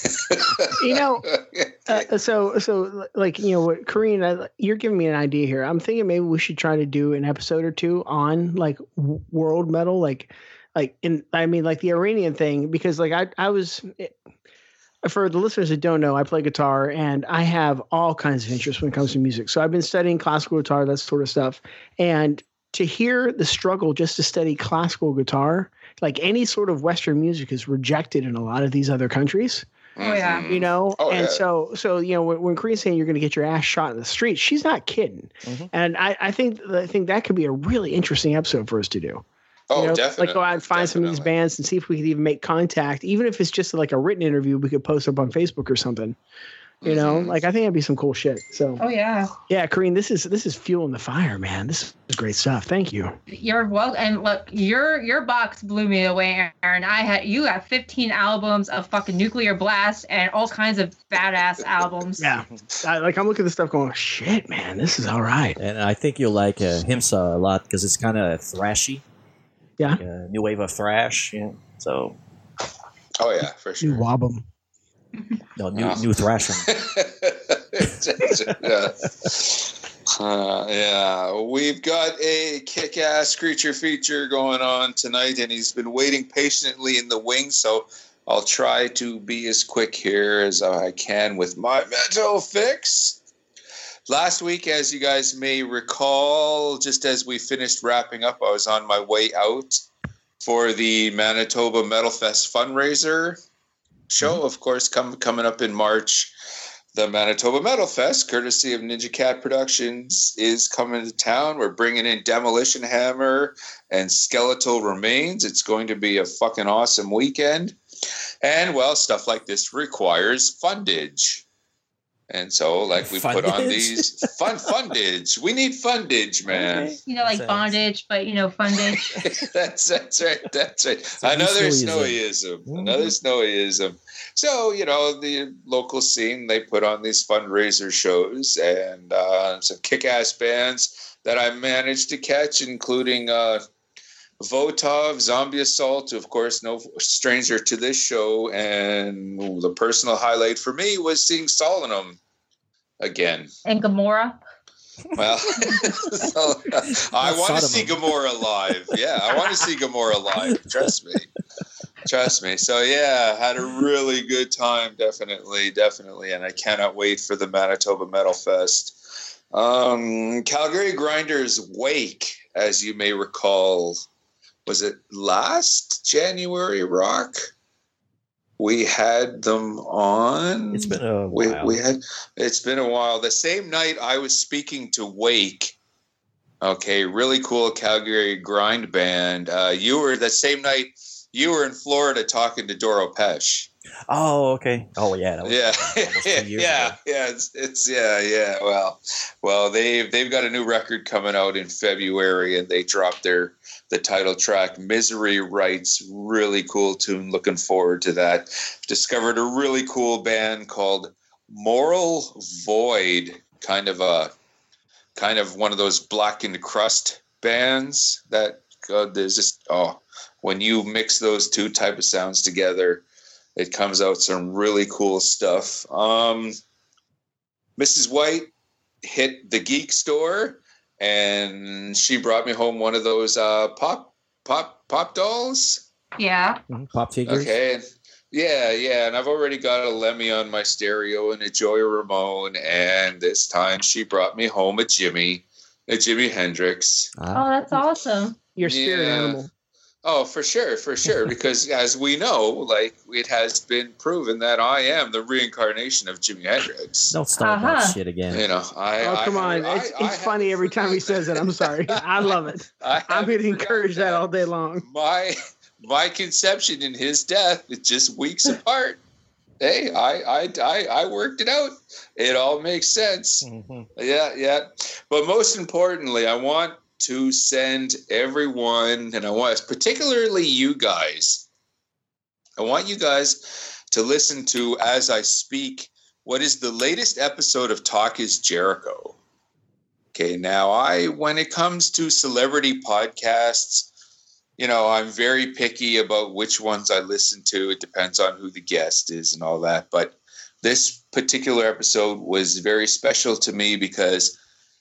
You know, uh, so so like you know what, Corinne, uh, you're giving me an idea here. I'm thinking maybe we should try to do an episode or two on like w- world metal, like like in I mean like the Iranian thing, because like I I was. It, for the listeners that don't know, I play guitar and I have all kinds of interest when it comes to music. So I've been studying classical guitar, that sort of stuff. And to hear the struggle just to study classical guitar, like any sort of Western music is rejected in a lot of these other countries. Oh yeah. You know, oh, and yeah. so, so, you know, when, when Corinne's saying you're going to get your ass shot in the street, she's not kidding. Mm-hmm. And I, I think, I think that could be a really interesting episode for us to do. Oh, you know, definitely. Like go out and find definitely. some of these bands and see if we could even make contact. Even if it's just like a written interview, we could post up on Facebook or something. You know, mm-hmm. like I think that'd be some cool shit. So, oh yeah, yeah, Kareen, this is this is fueling the fire, man. This is great stuff. Thank you. You're welcome. And look, your your box blew me away, Aaron. I had you got fifteen albums of fucking Nuclear Blast and all kinds of badass albums. Yeah, I, like I'm looking at this stuff, going, shit, man, this is all right. And I think you'll like uh, Himsa a lot because it's kind of thrashy. Yeah, like a new wave of thrash. Yeah, so. Oh yeah, for sure. New Wobum. No, new, oh. new Thrashing. yeah. Uh, yeah, we've got a kick-ass creature feature going on tonight, and he's been waiting patiently in the wings, so I'll try to be as quick here as I can with my metal fix. Last week, as you guys may recall, just as we finished wrapping up, I was on my way out for the Manitoba Metal Fest fundraiser show, of course, come, coming up in March. The Manitoba Metal Fest, courtesy of Ninja Cat Productions, is coming to town. We're bringing in Demolition Hammer and Skeletal Remains. It's going to be a fucking awesome weekend. And, well, stuff like this requires fundage. And so, like, we fundage? put on these fun fundage. We need fundage, man. You know, like bondage, but you know, fundage. that's that's right. That's right. So Another snowyism. Mm-hmm. Another snowyism. So, you know, the local scene, they put on these fundraiser shows, and uh, some kick-ass bands that I managed to catch, including uh, Votov, Zombie Assault, of course, no stranger to this show. And the personal highlight for me was seeing Solemnum again. And Gamora. Well, so, I want to see Gamora live. Yeah, I want to see Gamora live. Trust me. Trust me. So, yeah, had a really good time. Definitely, definitely. And I cannot wait for the Manitoba Metal Fest. Um, Calgary Grinders Wake, as you may recall, was it last January, Rock? We had them on. It's been a while. We, we had. It's been a while. The same night I was speaking to Wake. Okay, really cool Calgary grind band. Uh, you were the same night. You were in Florida talking to Doro Pesh. Oh, okay. Oh, yeah. That was yeah, yeah, ago. yeah. It's, it's yeah, yeah. Well, well, they've they've got a new record coming out in February, and they dropped their the title track, "Misery Rights." Really cool tune. Looking forward to that. Discovered a really cool band called Moral Void. Kind of a kind of one of those blackened crust bands that God, there's just oh, when you mix those two type of sounds together, it comes out some really cool stuff. Um, Missus White hit the geek store, and she brought me home one of those uh, pop pop pop dolls. Yeah. Mm-hmm. Pop figures. Okay. Yeah, yeah. And I've already got a Lemmy on my stereo and a Joey Ramone. And this time she brought me home a Jimmy, a Jimi Hendrix. Oh, that's awesome. Your spirit yeah. animal. Oh, for sure, for sure. Because as we know, like it has been proven that I am the reincarnation of Jimi Hendrix. Don't start uh-huh. that shit again. You know, I. Oh, come I, on! I, it's I, it's I funny every time he says it. I'm sorry. I love it. I I'm going to encourage that all day long. My my conception and his death is just weeks apart. Hey, I, I I I worked it out. It all makes sense. Mm-hmm. Yeah, yeah. But most importantly, I want to send everyone, and I want, particularly you guys, I want you guys to listen to, as I speak, what is the latest episode of Talk is Jericho. Okay, now I, when it comes to celebrity podcasts, you know, I'm very picky about which ones I listen to. It depends on who the guest is and all that. But this particular episode was very special to me because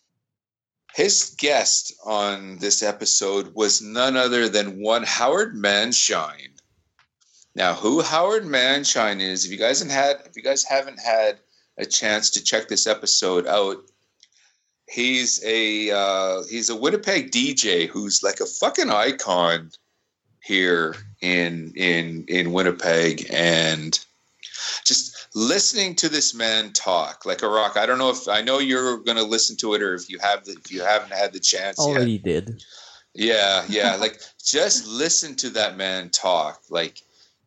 his guest on this episode was none other than one Howard Manshine. Now, who Howard Manshine is, if you guys haven't had, if you guys haven't had a chance to check this episode out, he's a uh, he's a Winnipeg D J who's like a fucking icon here in in in Winnipeg, and just listening to this man talk like a rock. I don't know if I know you're going to listen to it, or if you have, the, if you haven't had the chance already yet. did. Yeah, yeah. Like, just listen to that man talk. Like,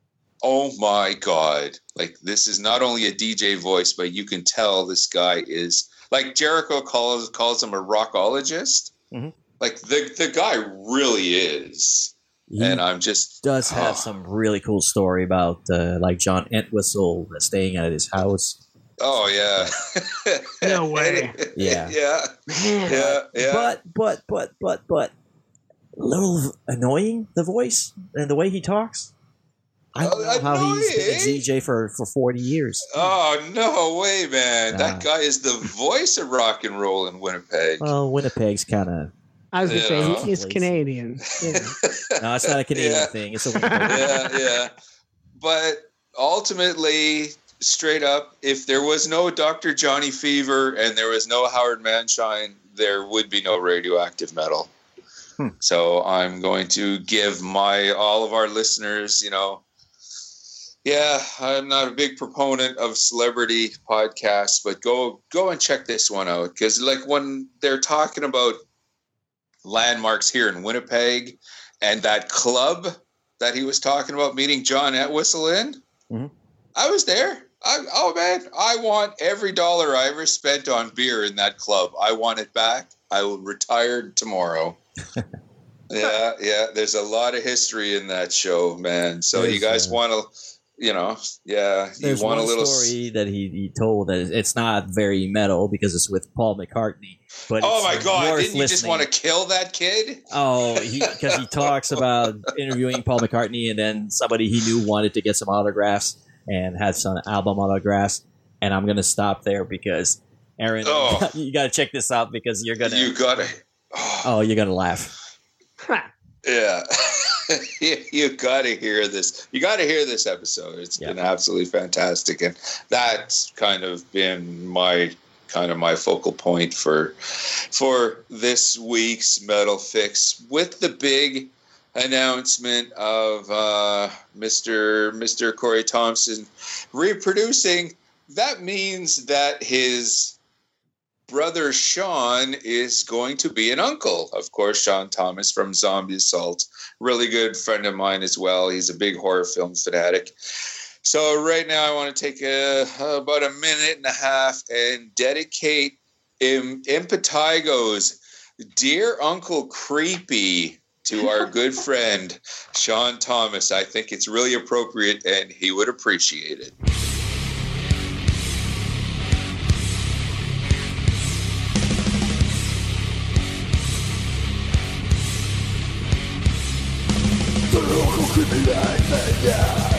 oh my God. Like, this is not only a D J voice, but you can tell this guy is, like, Jericho calls calls him a rockologist. Mm-hmm. Like, the, the guy really is. He and I'm just... does have oh. some really cool story about, uh, like, John Entwistle staying at his house. Oh, yeah. No way. Yeah. Yeah. Yeah, yeah. But, but, but, but, but... a little annoying, the voice and the way he talks. I don't know how annoying. He's been a D J for, for forty years. Oh, no way, man. Uh, that guy is the voice of rock and roll in Winnipeg. Well, Winnipeg's kind of... I was going to say, he's Canadian. Yeah. No, it's not a Canadian yeah. thing. It's a Yeah, yeah. But ultimately, straight up, if there was no Doctor Johnny Fever and there was no Howard Manshine, there would be no Radioactive Metal. Hmm. So I'm going to give my all of our listeners, you know, yeah, I'm not a big proponent of celebrity podcasts, but go go and check this one out. Because, like, when they're talking about landmarks here in Winnipeg and that club that he was talking about meeting John Entwistle in, mm-hmm. I was there. I, oh, man, I want every dollar I ever spent on beer in that club. I want it back. I will retire tomorrow. yeah, yeah. There's a lot of history in that show, man. So there's, you guys uh, want to, you know, yeah. There's you want one a little story that he, he told that it's not very metal because it's with Paul McCartney. But oh my God! Didn't listening. you just want to kill that kid? Oh, because he, he talks about interviewing Paul McCartney, and then somebody he knew wanted to get some autographs and had some album autographs. And I'm gonna stop there because Aaron, oh. you got to check this out because you're gonna you gotta oh, oh you're gonna laugh. Yeah, you, you gotta hear this. You gotta hear this episode. It's yeah. been absolutely fantastic, and that's kind of been my. kind of my focal point for for this week's Metal Fix, with the big announcement of uh, Mister Mister Corey Thompson reproducing. That means that his brother Sean is going to be an uncle. Of course, Sean Thomas from Zombie Assault, really good friend of mine as well. He's a big horror film fanatic. So right now I want to take a, about a minute and a half and dedicate Im- Impetigo's Dear Uncle Creepy to our good friend, Sean Thomas. I think it's really appropriate and he would appreciate it. Dear Uncle Creepy, yeah.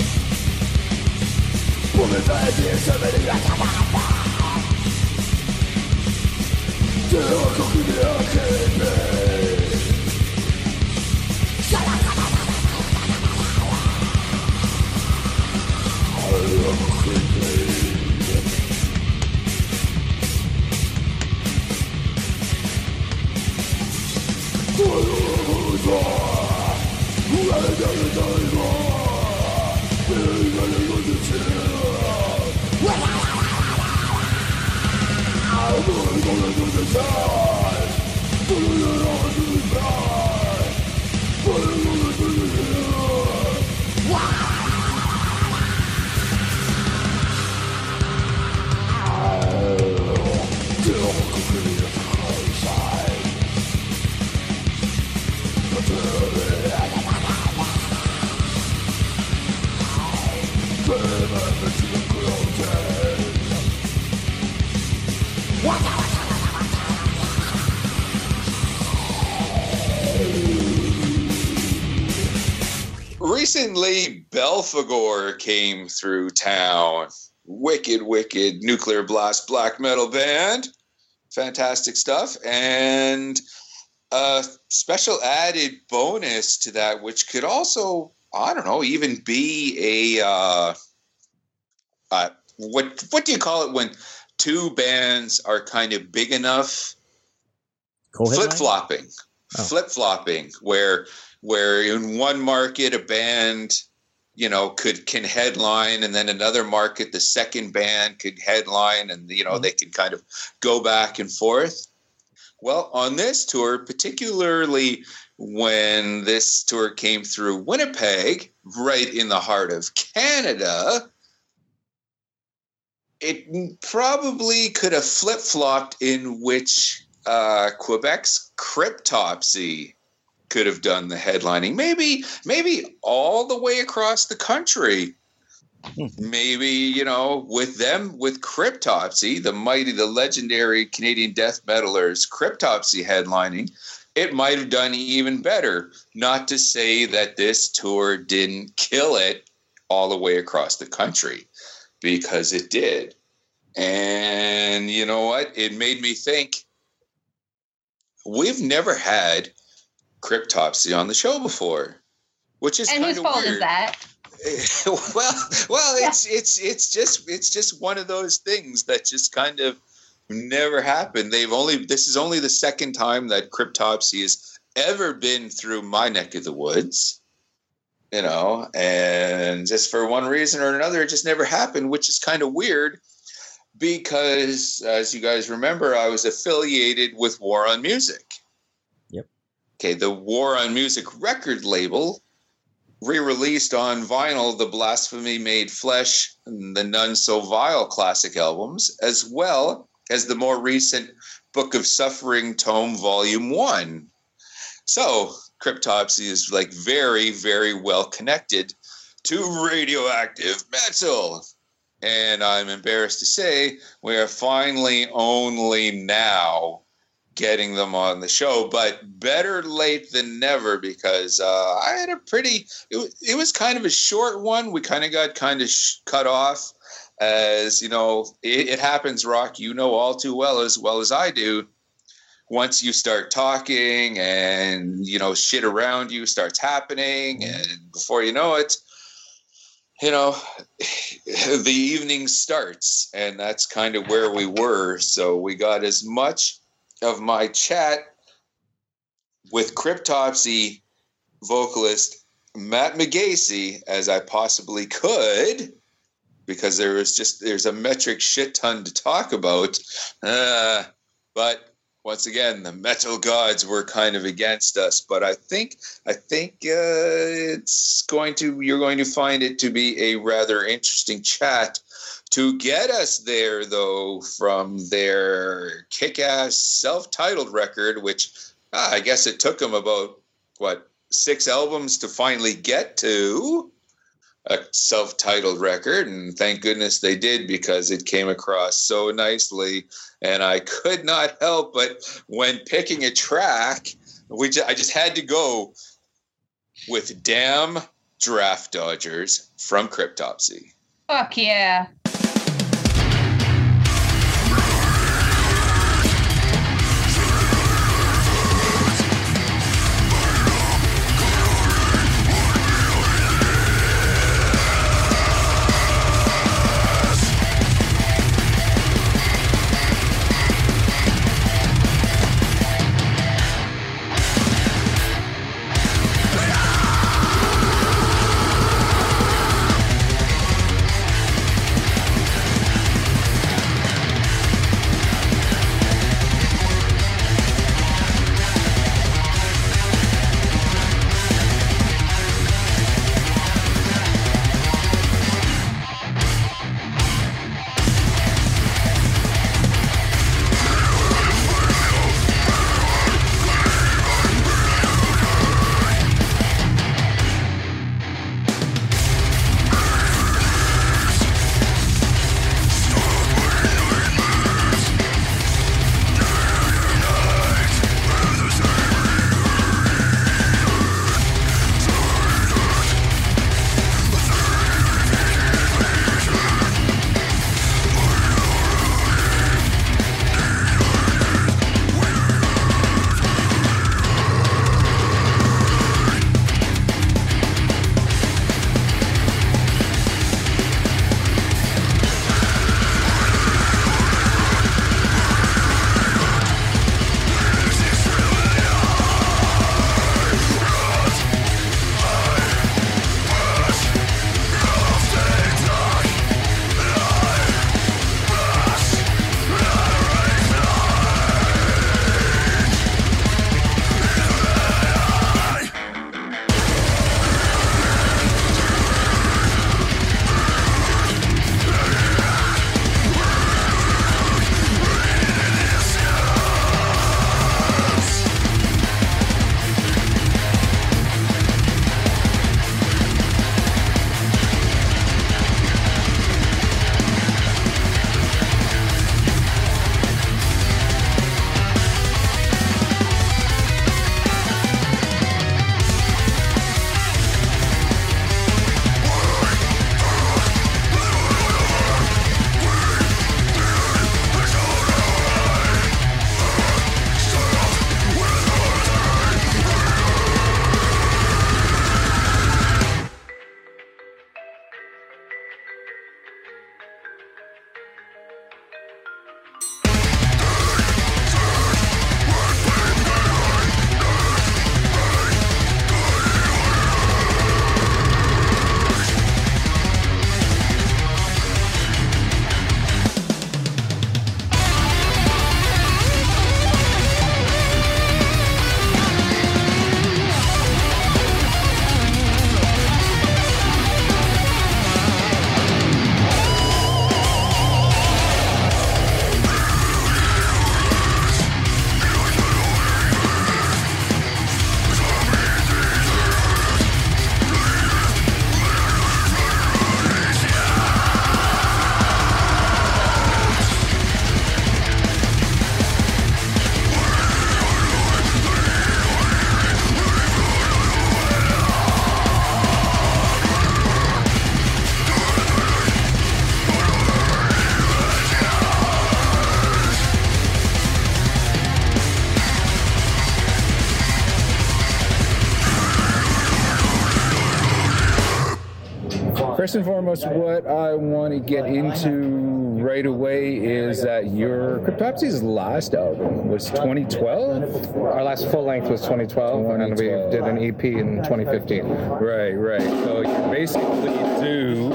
Recently, Belphegor came through town. Wicked, wicked nuclear blast black metal band. Fantastic stuff. And a special added bonus to that, which could also, I don't know, even be a, uh, uh, what what do you call it when two bands are kind of big enough? Flip-flopping. Oh. Flip-flopping, where... where in one market a band, you know, could can headline, and then another market the second band could headline, and you know mm-hmm. they can kind of go back and forth. Well, on this tour, particularly when this tour came through Winnipeg, right in the heart of Canada, it probably could have flip-flopped in which uh, Quebec's Cryptopsy could have done the headlining. Maybe, maybe all the way across the country. Maybe, you know, with them, with Cryptopsy, the mighty, the legendary Canadian death metalers, Cryptopsy headlining, it might have done even better. Not to say that this tour didn't kill it all the way across the country, because it did. And you know what? It made me think, we've never had Cryptopsy on the show before, which is and whose fault weird. is that? well, well, it's yeah. it's it's just it's just one of those things that just kind of never happened. They've only this is only the second time that Cryptopsy has ever been through my neck of the woods, you know, and just for one reason or another, it just never happened, which is kind of weird because, as you guys remember, I was affiliated with War on Music. Yep. Okay, the War on Music record label re-released on vinyl the Blasphemy Made Flesh and the None So Vile classic albums, as well as the more recent Book of Suffering Tome Volume one. So Cryptopsy is like very, very well connected to radioactive metal. And I'm embarrassed to say we are finally only now getting them on the show, but better late than never, because uh, I had a pretty, it, w- it was kind of a short one. We kind of got kind of sh- cut off as, you know, it, it happens, Rock, you know all too well, as well as I do. Once you start talking and, you know, shit around you starts happening, and before you know it, you know, the evening starts, and that's kind of where we were. So we got as much of my chat with Cryptopsy vocalist Matt McGacey as I possibly could, because there was just there's a metric shit ton to talk about. Uh, but once again, the metal gods were kind of against us. But I think I think uh, it's going to you're going to find it to be a rather interesting chat. To get us there, though, from their kick-ass self-titled record, which ah, I guess it took them about, what, six albums to finally get to a self-titled record, and thank goodness they did, because it came across so nicely, and I could not help but, when picking a track, we just, I just had to go with Damn Draft Dodgers from Cryptopsy. Fuck yeah. first and foremost, what I want to get into right away is that your Cryptopsy's last album was twenty twelve? Our last full length was twenty twelve, and we did an E P in twenty fifteen. Right, right. So you're basically due.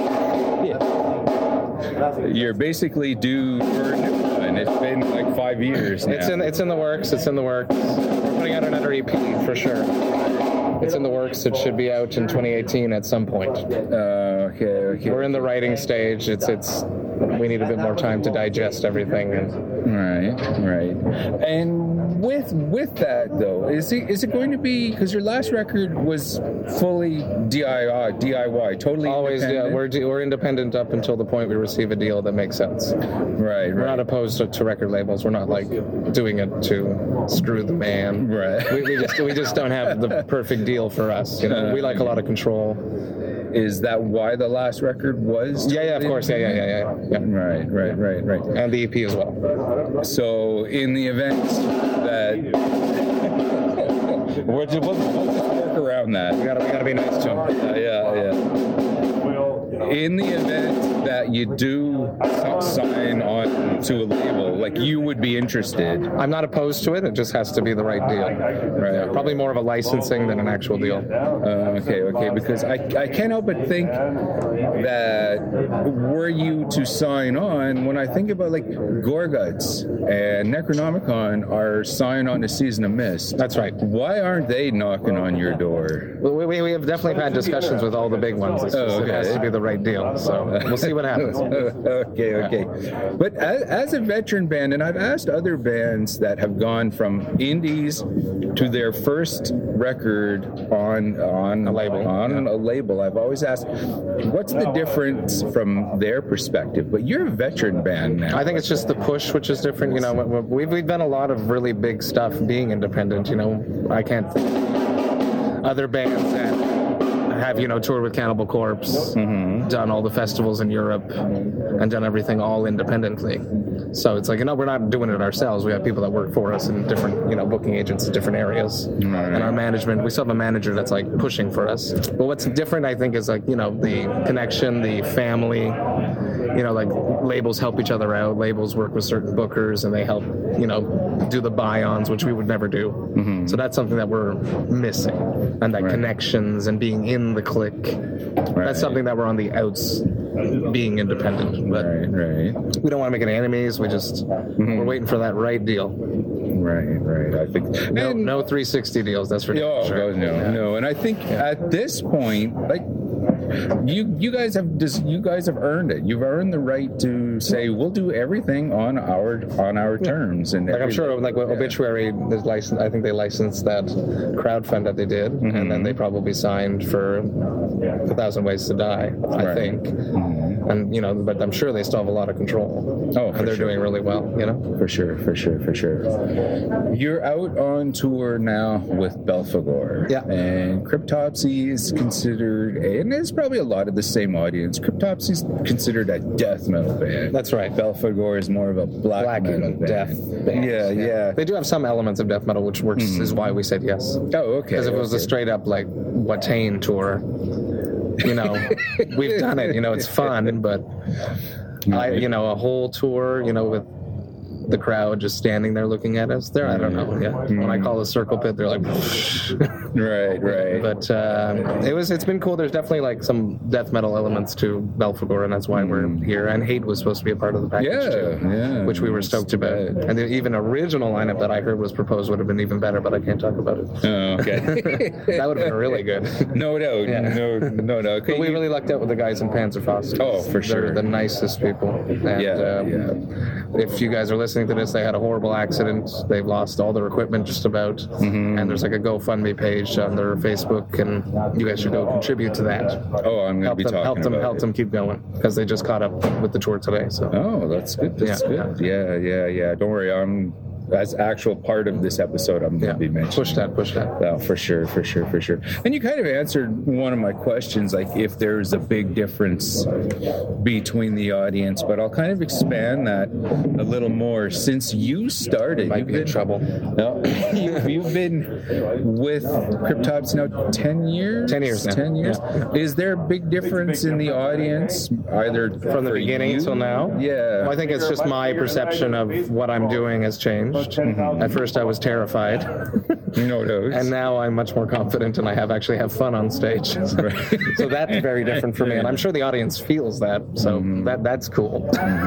Yeah. You're basically due for a new one. It's been like five years now. It's in, it's in the works. It's in the works. We're putting out another E P for sure. It's in the works. It should be out in twenty eighteen at some point. Uh, okay, okay. We're in the writing stage. It's it's. We need a bit more time to digest everything. And right, right. And with with that though, is it is it going to be, because your last record was fully D I Y, D I Y, totally always, yeah. We're we're independent up until the point we receive a deal that makes sense. Right, right. We're not opposed to, to record labels. We're not like doing it to screw the man. Right. We, we just we just don't have the perfect deal for us. You know, we like a lot of control. Is that why the last record was? Yeah, yeah, of course. Yeah, yeah, yeah, yeah, yeah. Right, right, right, right. And the E P as well. So, in the event that we'll just work around that. We gotta, we gotta be nice to him. Uh, yeah, yeah. In the event that you do sign on to a label, like you would be interested. I'm not opposed to it. It just has to be the right deal. Right. Probably more of a licensing than an actual deal. Uh, okay, okay. Because I, I can't help but think that were you to sign on, when I think about like Gorguts and Necronomicon are signed on to Season of Mist. That's right. Why aren't they knocking on your door? Well, we, we have definitely had discussions with all the big ones. It's just, oh, okay. It has to be the right deal. So we'll see what happens. okay, okay. But as, as a veteran band, and I've asked other bands that have gone from indies to their first record on on a label, on a label, I've always asked, what's the difference from their perspective? But you're a veteran band now. I think it's just the push, which is different. You know, we've we've done a lot of really big stuff being independent. You know, I can't think other bands that have, you know, toured with Cannibal Corpse, mm-hmm. done all the festivals in Europe, and done everything all independently. So it's like, you know, we're not doing it ourselves. We have people that work for us in different, you know, booking agents in different areas. Right. And our management, we still have a manager that's like pushing for us. But what's different, I think, is like, you know, the connection, the family, you know, like labels help each other out. Labels work with certain bookers and they help, you know, do the buy-ons, which we would never do. Mm-hmm. So that's something that we're missing. And that right. connections and being in the clique, right. that's something that we're on the outs being independent. But right, right. we don't want to make any enemies. We just, mm-hmm. we're waiting for that right deal. Right, right. I think no, and, no three sixty deals. That's for no, sure. No, yeah. no. And I think yeah. at this point, like, you you guys have just you guys have earned it. You've earned the right to say we'll do everything on our on our yeah. terms. And like I'm sure, like yeah. Obituary, is licensed. I think they licensed that crowdfund that they did, mm-hmm. and then they probably signed for A Thousand Ways to Die. I right. think. Mm-hmm. And, you know, but I'm sure they still have a lot of control. Oh, and they're sure. doing really well, you know? For sure, for sure, for sure. You're out on tour now with Belphegor. Yeah. And Cryptopsy is considered, a, and it's probably a lot of the same audience, Cryptopsy is considered a death metal band. That's right. Belphegor is more of a black, black metal and band. death band. Yeah, yeah, yeah. They do have some elements of death metal, which works, mm. is why we said yes. Oh, okay. Because if it was okay. a straight up, like, Watain tour, you know, we've done it, you know, it's fun, but I, you know, a whole tour, you know, with the crowd just standing there looking at us there, I don't know. Yeah. Mm. When I call the circle pit, they're like, right, right. But uh, it was, it's been cool. There's definitely like some death metal elements to Belphegor, and that's why mm. we're here. And Hate was supposed to be a part of the package yeah, too, yeah, which we were stoked about. And the even original lineup that I heard was proposed would have been even better, but I can't talk about it. Oh, okay. That would have been really good. No doubt. Yeah. No, no, no. But we really lucked out with the guys in Panzerfaust. Oh, for sure. They're the nicest people. And, yeah, um, yeah. If you guys are listening to this, they had a horrible accident. They've lost all their equipment just about. Mm-hmm. And there's like a GoFundMe page on their Facebook, and you guys should go contribute to that. Oh, I'm going to be them, talking help them, about Help it. them keep going, because they just caught up with the tour today. So. Oh, that's good. That's yeah, good. Yeah. yeah, yeah, yeah. Don't worry. I'm as actual part of this episode, I'm going to Yeah. be mentioning. Push that, push that. Yeah, for sure, for sure, for sure. And you kind of answered one of my questions, like if there's a big difference between the audience, but I'll kind of expand that a little more. Since you started, Might you've be in been, trouble. No, you've, you've been with Cryptopsy now ten years? ten years now. ten years. Yeah. Is there a big difference in the audience, either From the for beginning you? till now? Yeah. Well, I think it's just my perception of what I'm doing has changed. At first, I was terrified, No doubt. and now I'm much more confident, and I have actually have fun on stage. So that's very different for me, and I'm sure the audience feels that. So Mm-hmm. that that's cool.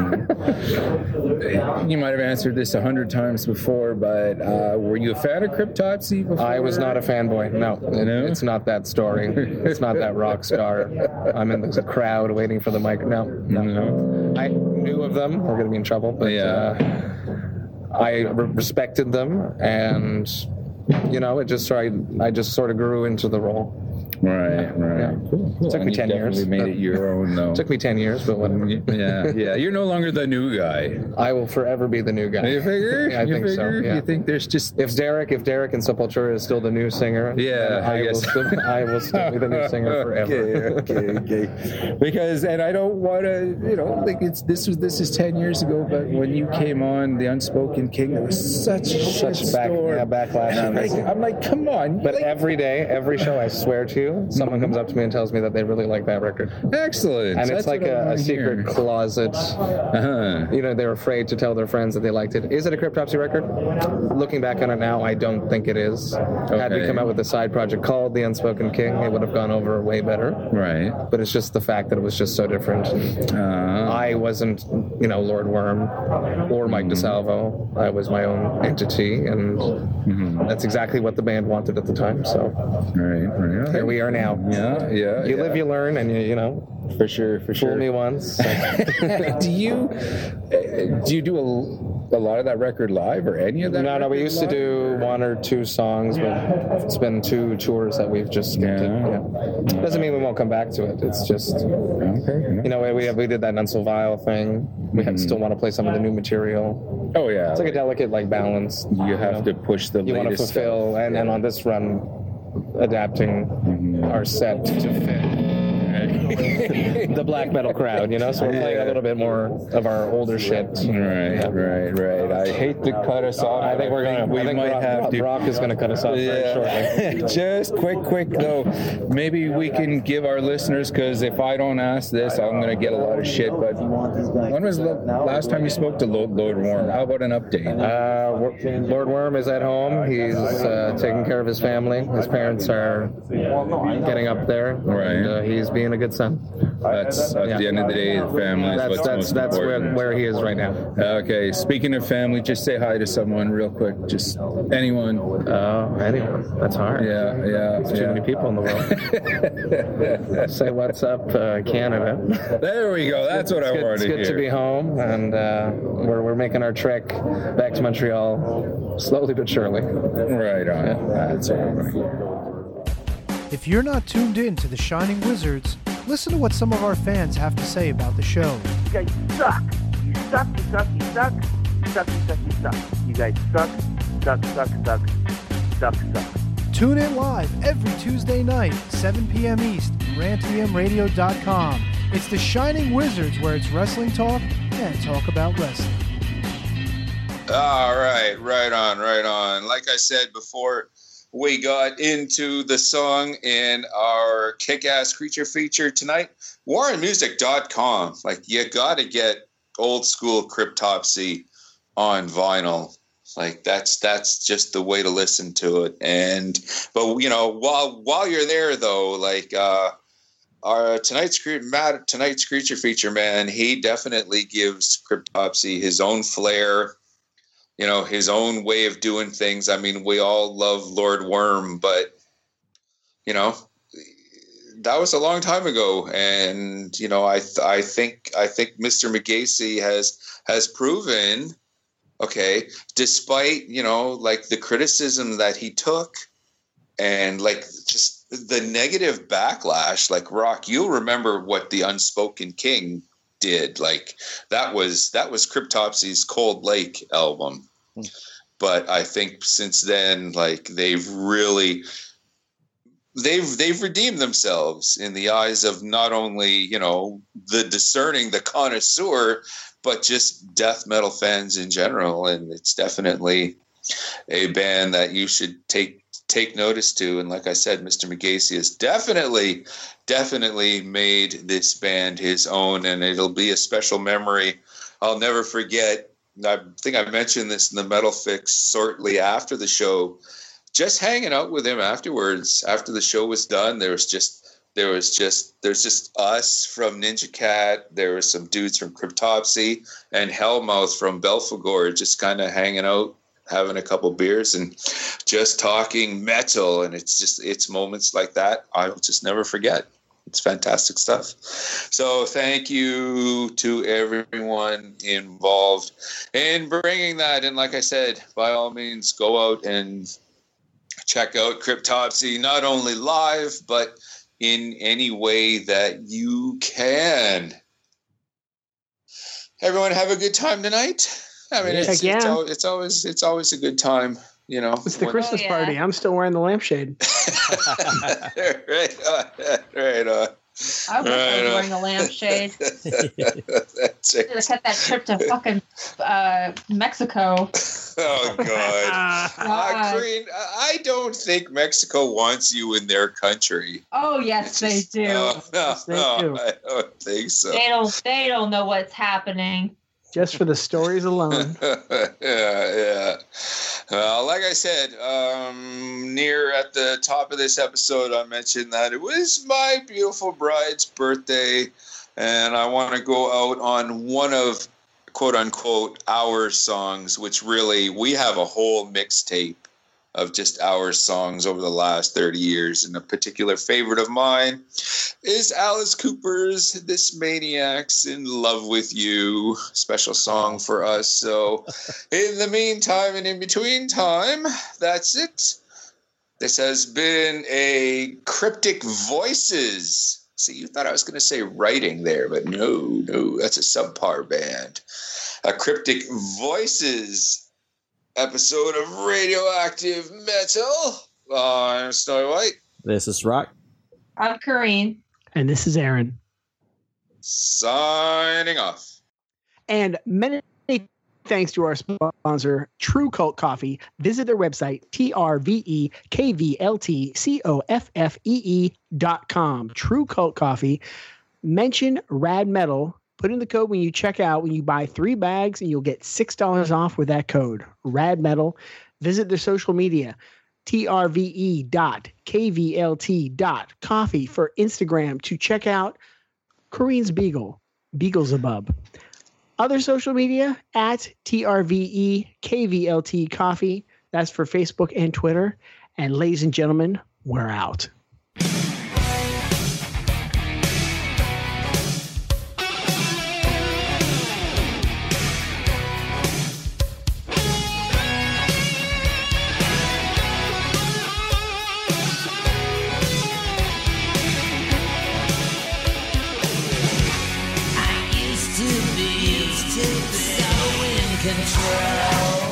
You might have answered this a hundred times before, but uh, were you a fan of Cryptopsy before? I was not a fanboy. No, it- No? it's not that story. It's not that rock star. I'm in the crowd waiting for the mic. No, no, no. I knew of them. We're going to be in trouble, but Yeah. uh, I re- respected them, and you know, it just I I just sort of grew into the role. Right, right. Yeah. Cool, cool. Took me And you ten years. definitely made it your own, though. Took me ten years, but whatever. Yeah, yeah. You're no longer the new guy. I will forever be the new guy. You figure? Yeah, I you think so. figure? Yeah. You think there's just If Derek, if Derek in Sepultura is still the new singer, Yeah, then I I, will guess. still, I will still be the new singer forever. Okay, okay, okay. Because, and I don't want to, you know, like it's this was this is ten years ago, but when you came on the Unspoken King, there was such Such shit back, storm. yeah, backlash. And I'm like, I'm like, come on. But like, every day, every show, I swear to you, someone comes up to me and tells me that they really like that record. excellent. And That's it's like what I a, a wanna secret hear. closet. Uh-huh. You know, they're afraid to tell their friends that they liked it. Is it a Cryptopsy record? Looking back on it now, I don't think it is. Had we Okay. come out with a side project called The Unspoken King, it would have gone over way better. Right. But it's just the fact that it was just so different. Uh, I wasn't, you know, Lord Worm or Mike DeSalvo. I was my own entity, and Mm-hmm. that's exactly what the band wanted at the time. So right, right. here we are now. Yeah, yeah. You yeah. live, you learn, and you, you know, For sure, for sure. fool me once. do you uh, do you do a, a lot of that record live or any of that? No, no, we record used to live, do or- one or two songs, but it's been two tours that we've just skipped. Yeah. It. Yeah. Doesn't mean we won't come back to it. It's just, Okay. you know, we we did that Nuncle Vile thing. We had, still want to play some of the new material. Oh yeah. It's like a delicate like balance. you have to push the You want to latest fulfill, and, and on this run, adapting our set to fit the black metal crowd, you know? So we're playing a little bit more of our older shit. Right, Yeah. right, right. I hate to cut us off. I think we're gonna. We I think might Brock, have to. Brock is gonna cut us off very shortly. Yeah. Just quick, quick though. Maybe we can give our listeners, because if I don't ask this, I'm gonna get a lot of shit. But when was the last time you spoke to Lord, Lord Worm? How about an update? Uh, Wor- Lord Worm is at home. He's uh, taking care of his family. His parents are getting up there, Right. and uh, he's being a good son. That's at Yeah. the end of the day, the family is That's what's that's most that's where, important. where he is right now. Okay. Speaking of family, just say hi to someone real quick. Just anyone. Oh, anyone? That's hard. Yeah, yeah. There's too yeah. many people in the world. Say what's up, uh, Canada. There we go. That's what it's I good, wanted it's to good hear. to be home, and uh, we're we're making our trek back to Montreal, slowly but surely. Right on. That's all right. If you're not tuned in to the Shining Wizards, listen to what some of our fans have to say about the show. You guys suck. You suck, you suck, you suck. You suck, you suck, you suck. You guys suck, suck, suck, suck, suck, suck. Tune in live every Tuesday night, seven p.m. East, rant e m radio dot com. It's the Shining Wizards, where it's wrestling talk and talk about wrestling. All right, right on, right on. Like I said before, we got into the song in our kick-ass creature feature tonight. warren music dot com. Like, you got to get old school Cryptopsy on vinyl. Like, that's that's just the way to listen to it. And but you know, while while you're there though, like uh, our tonight's cre- Matt, tonight's creature feature man, he definitely gives Cryptopsy his own flair. You know, his own way of doing things. I mean, we all love Lord Worm, but, you know, that was a long time ago. And, you know, I th- I think I think Mister McGacey has has proven, okay, despite, you know, like the criticism that he took and like just the negative backlash, like Rock, you'll remember what the Unspoken King did. Like that was that was Cryptopsy's Cold Lake album. but I think since then, like they've really they've they've redeemed themselves in the eyes of not only, you know, the discerning, the connoisseur, but just death metal fans in general. And it's definitely a band that you should take take notice to. And like I said, Mister Magacy has definitely, definitely made this band his own, and it'll be a special memory I'll never forget. I think I mentioned this in the Metal Fix shortly after the show. Just hanging out with him afterwards, after the show was done, there was just there was just there's just us from Ninja Cat. There were some dudes from Cryptopsy and Hellmouth from Belphegor, just kind of hanging out, having a couple beers and just talking metal. And it's just it's moments like that I'll just never forget. It's fantastic stuff. So thank you to everyone involved in bringing that. And like I said, by all means, go out and check out Cryptopsy, not only live, but in any way that you can. Everyone have a good time tonight. I mean, it's, yeah. it's, always, it's always it's always a good time, you know. It's the when, Christmas oh, yeah. party. I'm still wearing the lampshade. right on, right on. I wish I was Right wearing a lampshade. That's Should have cut that trip to fucking uh, Mexico. Oh, God. uh, Corinne, I don't think Mexico wants you in their country. Oh, yes, they do. Oh, no, Yes, they no, do. I don't think so. They don't. They don't know what's happening. Just for the stories alone. yeah, yeah. Well, like I said, um, near at the top of this episode, I mentioned that it was my beautiful bride's birthday, and I want to go out on one of, quote unquote, our songs, which really, we have a whole mixtape of just our songs over the last thirty years. And a particular favorite of mine is Alice Cooper's This Maniac's in Love with You, special song for us. So in the meantime and in between time, that's it. This has been a Cryptic Voices. See, you thought I was going to say writing there, but no, no, that's a subpar band. A Cryptic Voices episode of Radioactive Metal. I'm Snowy White. This is Rock. I'm Corrine. And this is Aaron. Signing off. And many thanks to our sponsor, True Cult Coffee. Visit their website, T R V E K V L T C O F F E E dot com. True Cult Coffee. Mention Rad Metal. Put in the code when you check out, when you buy three bags, and you'll get six dollars off with that code, Rad Metal. Visit their social media, T R V E dot K V L T dot coffee for Instagram to check out Corine's Beagle, Beaglesabub. Other social media, at T R V E K V L T Coffee. That's for Facebook and Twitter. And ladies and gentlemen, we're out. Control,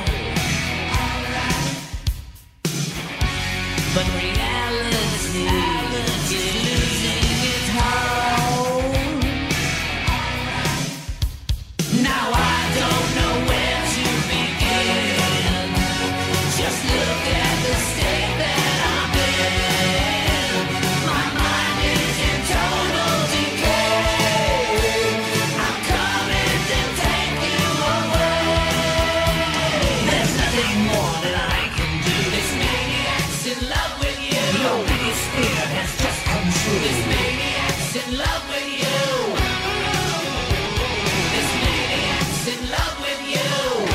but reality is losing its hold. Now I don't know where to begin. Just look at the state that I'm in. My mind is in total decay. I'm coming to take you away. More than I can do. This maniac's in love with you. Your biggest fear has just come true. This maniac's in love with you. This maniac's in love with you.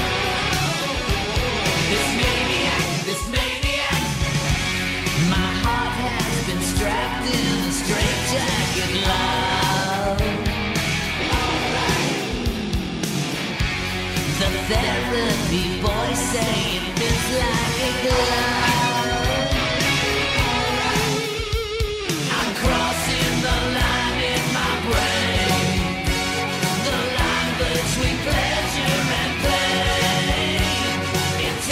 This maniac, this maniac. My heart has been strapped in a straitjacket, love. The therapy boy saying it's like a glove. I'm crossing the line in my brain, the line between pleasure and pain. It's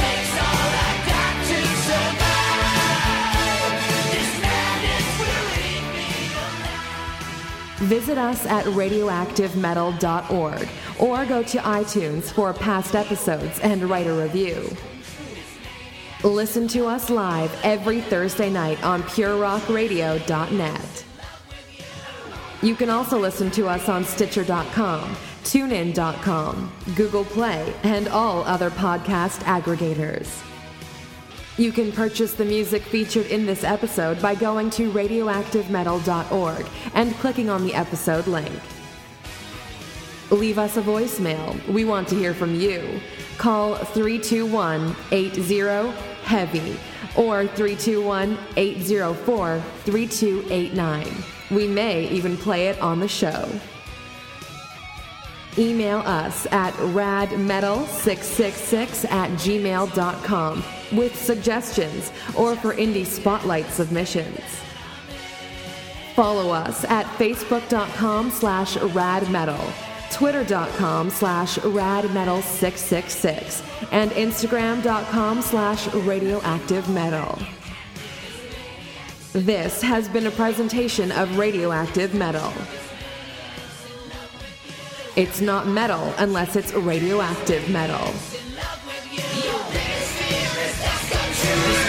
visit us at radioactive metal dot org or go to iTunes for past episodes and write a review. Listen to us live every Thursday night on pure rock radio dot net. You can also listen to us on Stitcher dot com, tune in dot com, Google Play, and all other podcast aggregators. You can purchase the music featured in this episode by going to radioactive metal dot org and clicking on the episode link. Leave us a voicemail. We want to hear from you. Call three two one, eight zero, HEAVY or three two one, eight zero four, three two eight nine. We may even play it on the show. Email us at rad metal six six six at gmail dot com with suggestions or for indie spotlight submissions. Follow us at facebook dot com slash radmetal, twitter dot com slash radmetal six six six, and instagram dot com slash radioactive metal. This has been a presentation of Radioactive Metal. It's not metal unless it's radioactive metal. This fear is just untrue.